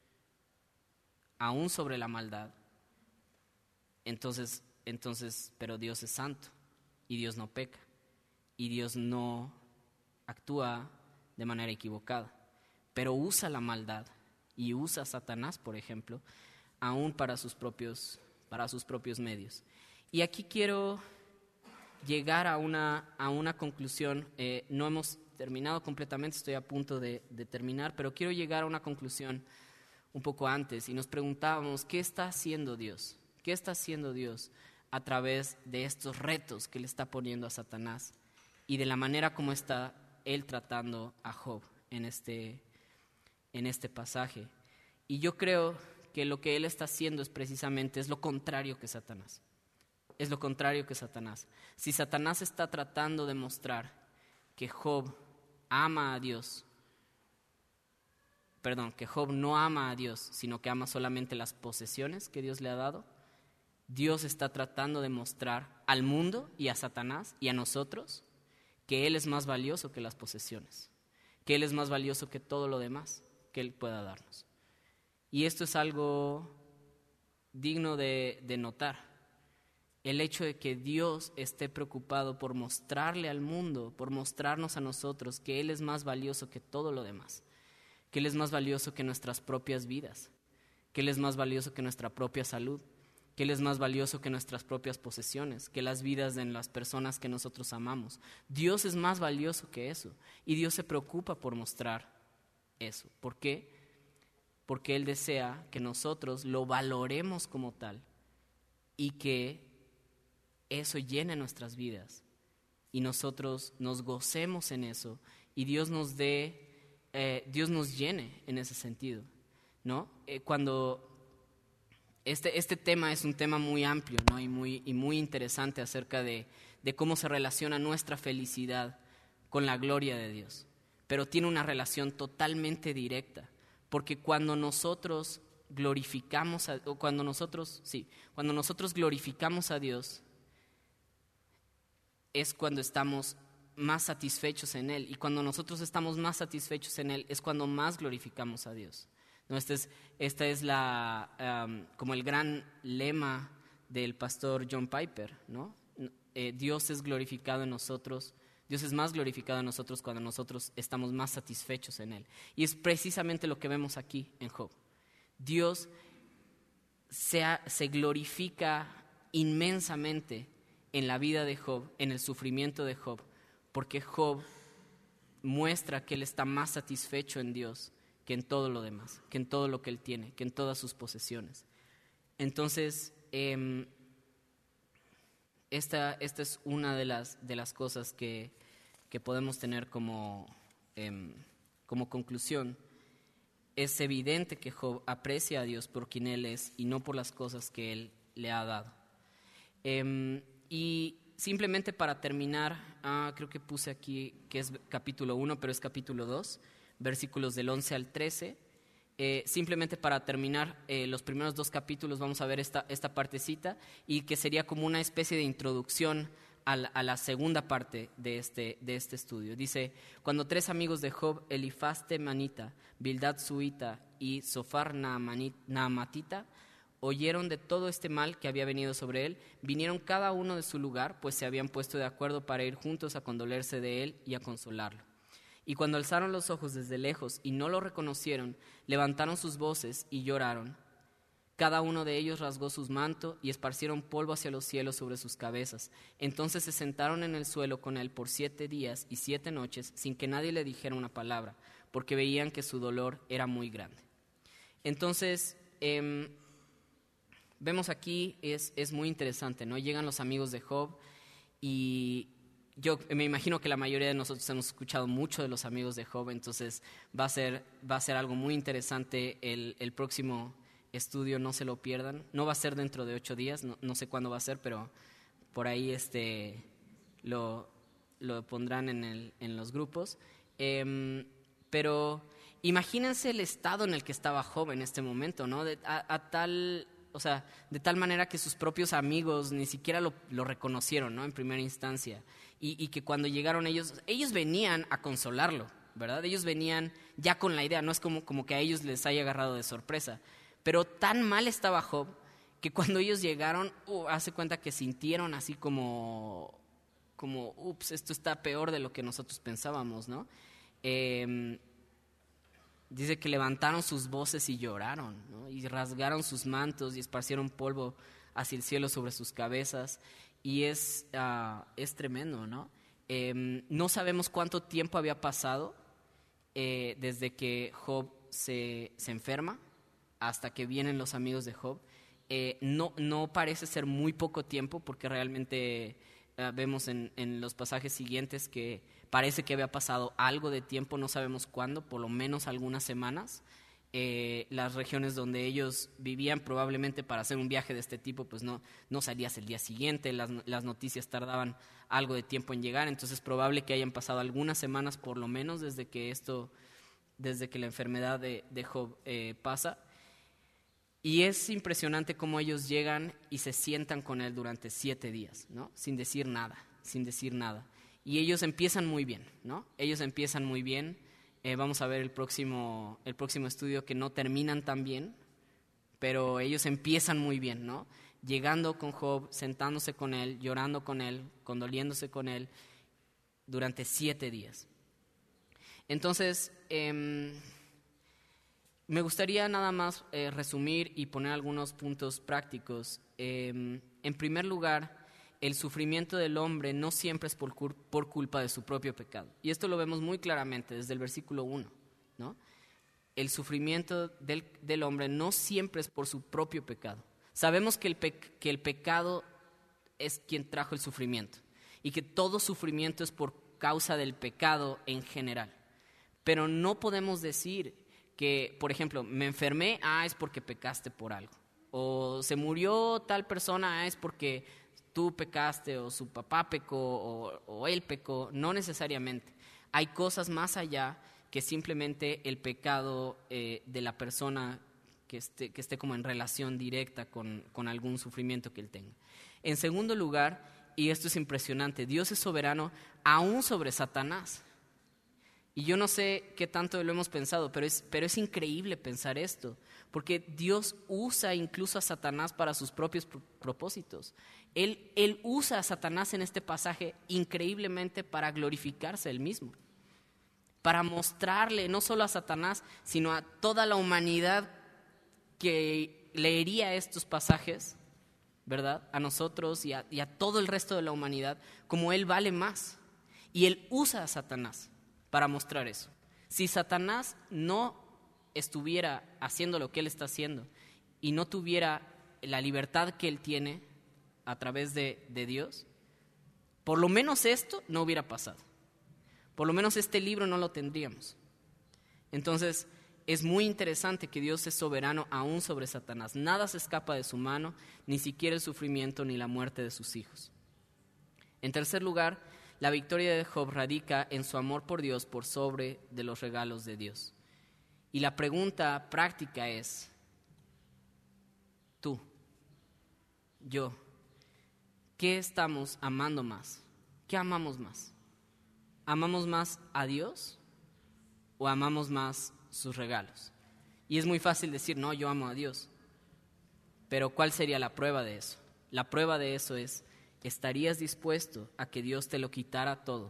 aún sobre la maldad. Entonces, entonces, pero Dios es santo y Dios no peca y Dios no actúa de manera equivocada, pero usa la maldad y usa a Satanás, por ejemplo, aún para sus propios, para sus propios medios. Y aquí quiero llegar a una, a una conclusión. Eh, no hemos terminado completamente, estoy a punto de, de terminar, pero quiero llegar a una conclusión un poco antes. Y nos preguntábamos, ¿qué está haciendo Dios? ¿Qué está haciendo Dios a través de estos retos que le está poniendo a Satanás y de la manera como está Él tratando a Job en este, en este pasaje? Y yo creo que lo que Él está haciendo es precisamente es lo contrario que Satanás. Es lo contrario que Satanás. Si Satanás está tratando de mostrar que Job ama a Dios, perdón, que Job no ama a Dios, sino que ama solamente las posesiones que Dios le ha dado, Dios está tratando de mostrar al mundo y a Satanás y a nosotros que Él es más valioso que las posesiones, que Él es más valioso que todo lo demás que Él pueda darnos. Y esto es algo digno de, de notar. El hecho de que Dios esté preocupado por mostrarle al mundo, por mostrarnos a nosotros que Él es más valioso que todo lo demás, que Él es más valioso que nuestras propias vidas, que Él es más valioso que nuestra propia salud, que Él es más valioso que nuestras propias posesiones, que las vidas de las personas que nosotros amamos. Dios es más valioso que eso, y Dios se preocupa por mostrar eso. ¿Por qué? Porque Él desea que nosotros lo valoremos como tal y que eso llene nuestras vidas y nosotros nos gocemos en eso y Dios nos dé, eh, Dios nos llene en ese sentido, ¿no? Eh, cuando este, este tema es un tema muy amplio, ¿no? y, muy, y muy interesante acerca de, de cómo se relaciona nuestra felicidad con la gloria de Dios, pero tiene una relación totalmente directa. Porque cuando nosotros glorificamos a, o cuando nosotros, sí, cuando nosotros glorificamos a Dios, es cuando estamos más satisfechos en Él. Y cuando nosotros estamos más satisfechos en Él, es cuando más glorificamos a Dios. ¿No? Esta es, esta es la, um, como el gran lema del pastor John Piper, ¿no? Eh, Dios es glorificado en nosotros. Dios es más glorificado en nosotros cuando nosotros estamos más satisfechos en Él. Y es precisamente lo que vemos aquí en Job. Dios se, ha, se glorifica inmensamente en la vida de Job, en el sufrimiento de Job, porque Job muestra que él está más satisfecho en Dios que en todo lo demás, que en todo lo que él tiene, que en todas sus posesiones. Entonces, eh, Esta, esta es una de las, de las cosas que, que podemos tener como, eh, como conclusión. Es evidente que Job aprecia a Dios por quien Él es y no por las cosas que Él le ha dado. Eh, y simplemente para terminar, ah, creo que puse aquí que es capítulo uno, pero es capítulo dos, versículos del once al trece. Eh, simplemente para terminar eh, los primeros dos capítulos vamos a ver esta, esta partecita y que sería como una especie de introducción a la, a la segunda parte de este, de este estudio. Dice, cuando tres amigos de Job, Elifaz temanita, Bildad suita y Sofar naamatita, oyeron de todo este mal que había venido sobre él, vinieron cada uno de su lugar, pues se habían puesto de acuerdo para ir juntos a condolerse de él y a consolarlo. Y cuando alzaron los ojos desde lejos y no lo reconocieron, levantaron sus voces y lloraron. Cada uno de ellos rasgó sus mantos y esparcieron polvo hacia los cielos sobre sus cabezas. Entonces se sentaron en el suelo con él por siete días y siete noches, sin que nadie le dijera una palabra, porque veían que su dolor era muy grande. Entonces, eh, vemos aquí, es, es muy interesante, ¿no? Llegan los amigos de Job y yo me imagino que la mayoría de nosotros hemos escuchado mucho de los amigos de Job, entonces va a ser, va a ser algo muy interesante el, el próximo estudio, no se lo pierdan. No va a ser dentro de ocho días, no, no sé cuándo va a ser, pero por ahí este, lo, lo pondrán en, el, en los grupos. Eh, pero imagínense el estado en el que estaba Job en este momento, ¿no? De, a, a tal... O sea, de tal manera que sus propios amigos ni siquiera lo, lo reconocieron, ¿no? En primera instancia. Y, y que cuando llegaron ellos, ellos venían a consolarlo, ¿verdad? Ellos venían ya con la idea, no es como, como que a ellos les haya agarrado de sorpresa. Pero tan mal estaba Job que cuando ellos llegaron, uh, hace cuenta que sintieron así como, como, ups, esto está peor de lo que nosotros pensábamos, ¿no? Eh, Dice que levantaron sus voces y lloraron, ¿no? Y rasgaron sus mantos y esparcieron polvo hacia el cielo sobre sus cabezas. Y es, uh, es tremendo, ¿no? Eh, no sabemos cuánto tiempo había pasado eh, desde que Job se, se enferma hasta que vienen los amigos de Job. Eh, no, no parece ser muy poco tiempo porque realmente uh, vemos en, en los pasajes siguientes que parece que había pasado algo de tiempo, no sabemos cuándo, por lo menos algunas semanas. Eh, las regiones donde ellos vivían probablemente para hacer un viaje de este tipo, pues no, no salías el día siguiente, las, las noticias tardaban algo de tiempo en llegar, entonces probable que hayan pasado algunas semanas por lo menos desde que esto, desde que la enfermedad de, de Job eh, pasa. Y es impresionante cómo ellos llegan y se sientan con él durante siete días, ¿no? Sin decir nada, sin decir nada. Y ellos empiezan muy bien, ¿no? Ellos empiezan muy bien. Eh, vamos a ver el próximo, el próximo estudio que no terminan tan bien, pero ellos empiezan muy bien, ¿no? Llegando con Job, sentándose con él, llorando con él, condoliéndose con él durante siete días. Entonces, eh, Me gustaría nada más eh, resumir y poner algunos puntos prácticos. Eh, en primer lugar, el sufrimiento del hombre no siempre es por, cul- por culpa de su propio pecado. Y esto lo vemos muy claramente desde el versículo uno, ¿no? El sufrimiento del, del hombre no siempre es por su propio pecado. Sabemos que el, pe- que el pecado es quien trajo el sufrimiento y que todo sufrimiento es por causa del pecado en general. Pero no podemos decir que, por ejemplo, me enfermé, ah, es porque pecaste por algo. O se murió tal persona, ah, es porque tú pecaste, o su papá pecó, o, o él pecó. No necesariamente. Hay cosas más allá que simplemente el pecado eh, de la persona que esté, que esté como en relación directa con, con algún sufrimiento que él tenga. En segundo lugar, y esto es impresionante, Dios es soberano aún sobre Satanás. Y yo no sé qué tanto lo hemos pensado, pero es, pero es increíble pensar esto, porque Dios usa incluso a Satanás para sus propios pr- propósitos. Él, él usa a Satanás en este pasaje increíblemente para glorificarse él mismo, para mostrarle no solo a Satanás, sino a toda la humanidad que leería estos pasajes, ¿verdad? A nosotros y a, y a todo el resto de la humanidad, como Él vale más. Y Él usa a Satanás para mostrar eso. Si Satanás no estuviera haciendo lo que Él está haciendo y no tuviera la libertad que Él tiene a través de, de Dios, por lo menos esto no hubiera pasado. Por lo menos este libro no lo tendríamos. Entonces, es muy interesante que Dios es soberano aún sobre Satanás. Nada se escapa de su mano, ni siquiera el sufrimiento ni la muerte de sus hijos. En tercer lugar, la victoria de Job radica en su amor por Dios por sobre de los regalos de Dios. Y la pregunta práctica es, tú, yo, ¿qué estamos amando más? ¿Qué amamos más? ¿Amamos más a Dios o amamos más sus regalos? Y es muy fácil decir, no, yo amo a Dios. Pero ¿cuál sería la prueba de eso? La prueba de eso es, ¿estarías dispuesto a que Dios te lo quitara todo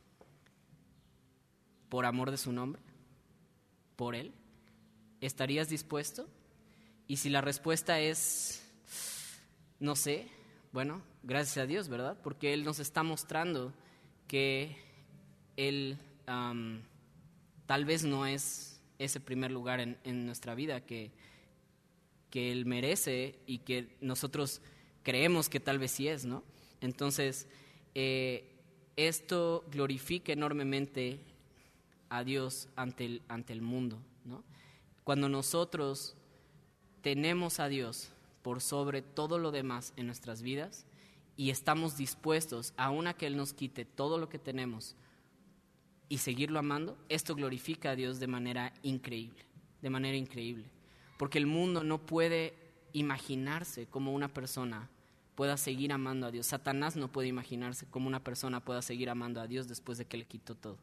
por amor de su nombre? ¿Por Él? ¿Estarías dispuesto? Y si la respuesta es, no sé, bueno, gracias a Dios, ¿verdad? Porque Él nos está mostrando que Él um, tal vez no es ese primer lugar en, en nuestra vida que, que Él merece y que nosotros creemos que tal vez sí es, ¿no? Entonces, eh, esto glorifica enormemente a Dios ante el, ante el mundo, ¿no? Cuando nosotros tenemos a Dios por sobre todo lo demás en nuestras vidas y estamos dispuestos aún a que Él nos quite todo lo que tenemos y seguirlo amando, esto glorifica a Dios de manera increíble, de manera increíble. Porque el mundo no puede imaginarse cómo una persona pueda seguir amando a Dios. Satanás no puede imaginarse cómo una persona pueda seguir amando a Dios después de que le quitó todo.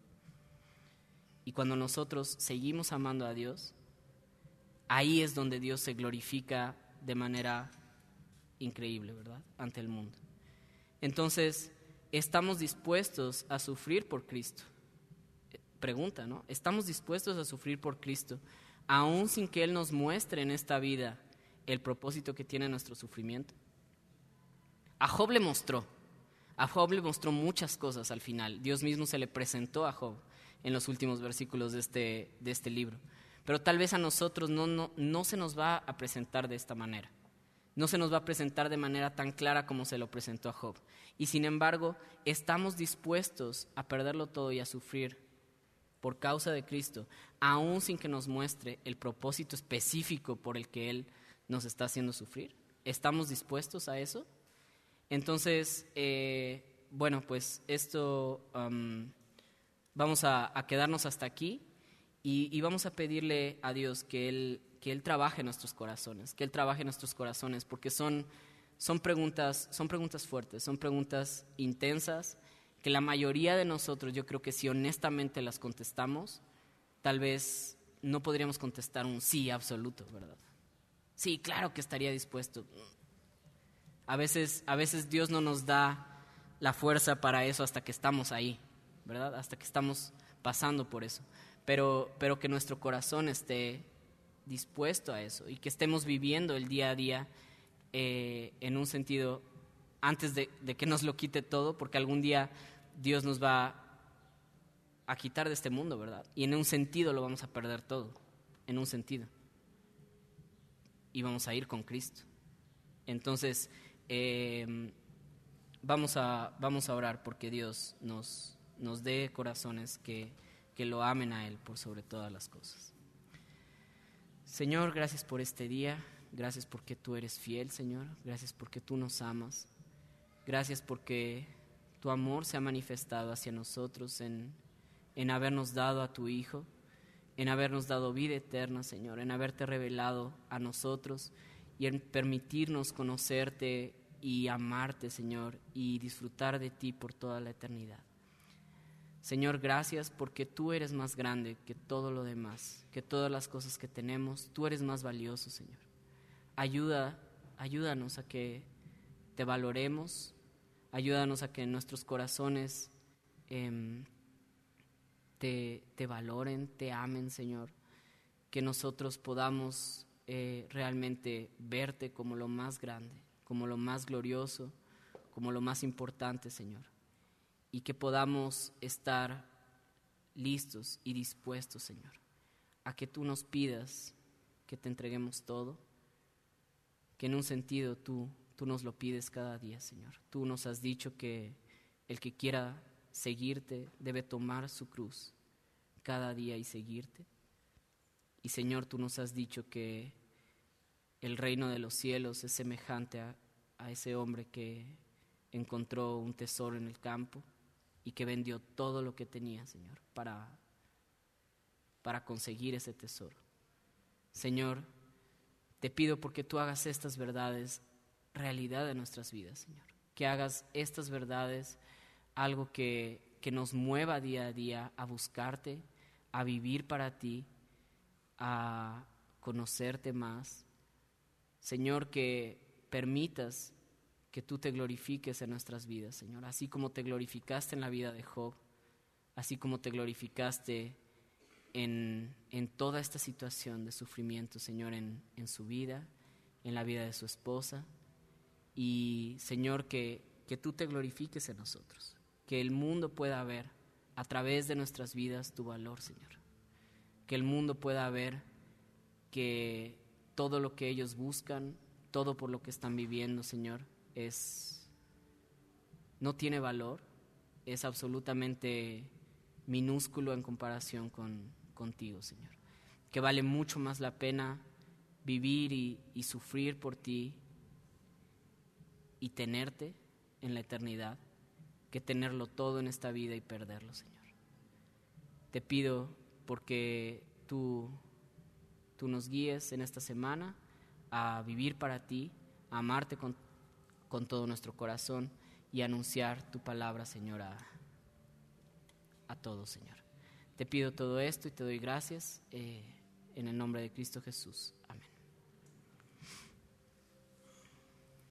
Y cuando nosotros seguimos amando a Dios, ahí es donde Dios se glorifica de manera increíble, ¿verdad? Ante el mundo. Entonces, ¿estamos dispuestos a sufrir por Cristo? Pregunta, ¿no? ¿Estamos dispuestos a sufrir por Cristo, aún sin que Él nos muestre en esta vida el propósito que tiene nuestro sufrimiento? A Job le mostró, a Job le mostró muchas cosas al final. Dios mismo se le presentó a Job en los últimos versículos de este, de este libro. Pero tal vez a nosotros no, no, no se nos va a presentar de esta manera. No se nos va a presentar de manera tan clara como se lo presentó a Job. Y sin embargo, estamos dispuestos a perderlo todo y a sufrir por causa de Cristo, aún sin que nos muestre el propósito específico por el que Él nos está haciendo sufrir. ¿Estamos dispuestos a eso? Entonces, eh, bueno, pues esto um, vamos a, a quedarnos hasta aquí y, y vamos a pedirle a Dios que Él, que Él trabaje en nuestros corazones, que Él trabaje en nuestros corazones, porque son, son, preguntas, son preguntas fuertes, son preguntas intensas, que la mayoría de nosotros, yo creo que si honestamente las contestamos, tal vez no podríamos contestar un sí absoluto, ¿verdad? Sí, claro que estaría dispuesto. A veces, a veces Dios no nos da la fuerza para eso hasta que estamos ahí, ¿verdad? Hasta que estamos pasando por eso. Pero, pero que nuestro corazón esté dispuesto a eso y que estemos viviendo el día a día eh, en un sentido antes de, de que nos lo quite todo, porque algún día Dios nos va a quitar de este mundo, ¿verdad? Y en un sentido lo vamos a perder todo, en un sentido. Y vamos a ir con Cristo. Entonces, eh, vamos, a, vamos a orar porque Dios nos, nos dé corazones que, que lo amen a Él por sobre todas las cosas. Señor, gracias por este día, gracias porque tú eres fiel, Señor, gracias porque tú nos amas, gracias porque tu amor se ha manifestado hacia nosotros en, en habernos dado a tu Hijo, en habernos dado vida eterna, Señor, en haberte revelado a nosotros y en permitirnos conocerte y amarte, Señor, y disfrutar de ti por toda la eternidad. Señor, gracias porque tú eres más grande que todo lo demás, que todas las cosas que tenemos. Tú eres más valioso, Señor. Ayuda, ayúdanos a que te valoremos, ayúdanos a que en nuestros corazones eh, te, te valoren, te amen, Señor. Que nosotros podamos eh, realmente verte como lo más grande, como lo más glorioso, como lo más importante, Señor. Y que podamos estar listos y dispuestos, Señor, a que tú nos pidas que te entreguemos todo, que en un sentido tú, tú nos lo pides cada día, Señor. Tú nos has dicho que el que quiera seguirte debe tomar su cruz cada día y seguirte. Y, Señor, tú nos has dicho que el reino de los cielos es semejante a, a ese hombre que encontró un tesoro en el campo y que vendió todo lo que tenía, Señor, para, para conseguir ese tesoro. Señor, te pido porque tú hagas estas verdades realidad de nuestras vidas, Señor. Que hagas estas verdades algo que, que nos mueva día a día a buscarte, a vivir para ti, a conocerte más. Señor, que permitas que tú te glorifiques en nuestras vidas, Señor, así como te glorificaste en la vida de Job, así como te glorificaste en, en toda esta situación de sufrimiento, Señor, en, en su vida, en la vida de su esposa, y, Señor, que, que tú te glorifiques en nosotros, que el mundo pueda ver a través de nuestras vidas tu valor, Señor, que el mundo pueda ver que todo lo que ellos buscan, todo por lo que están viviendo, Señor, es no tiene valor, es absolutamente minúsculo en comparación con, contigo, Señor. Que vale mucho más la pena vivir y, y sufrir por ti y tenerte en la eternidad que tenerlo todo en esta vida y perderlo, Señor. Te pido porque tú, tú nos guíes en esta semana a vivir para ti, a amarte con con todo nuestro corazón y anunciar tu palabra, Señor, a, a todos, Señor. Te pido todo esto y te doy gracias eh, en el nombre de Cristo Jesús. Amén.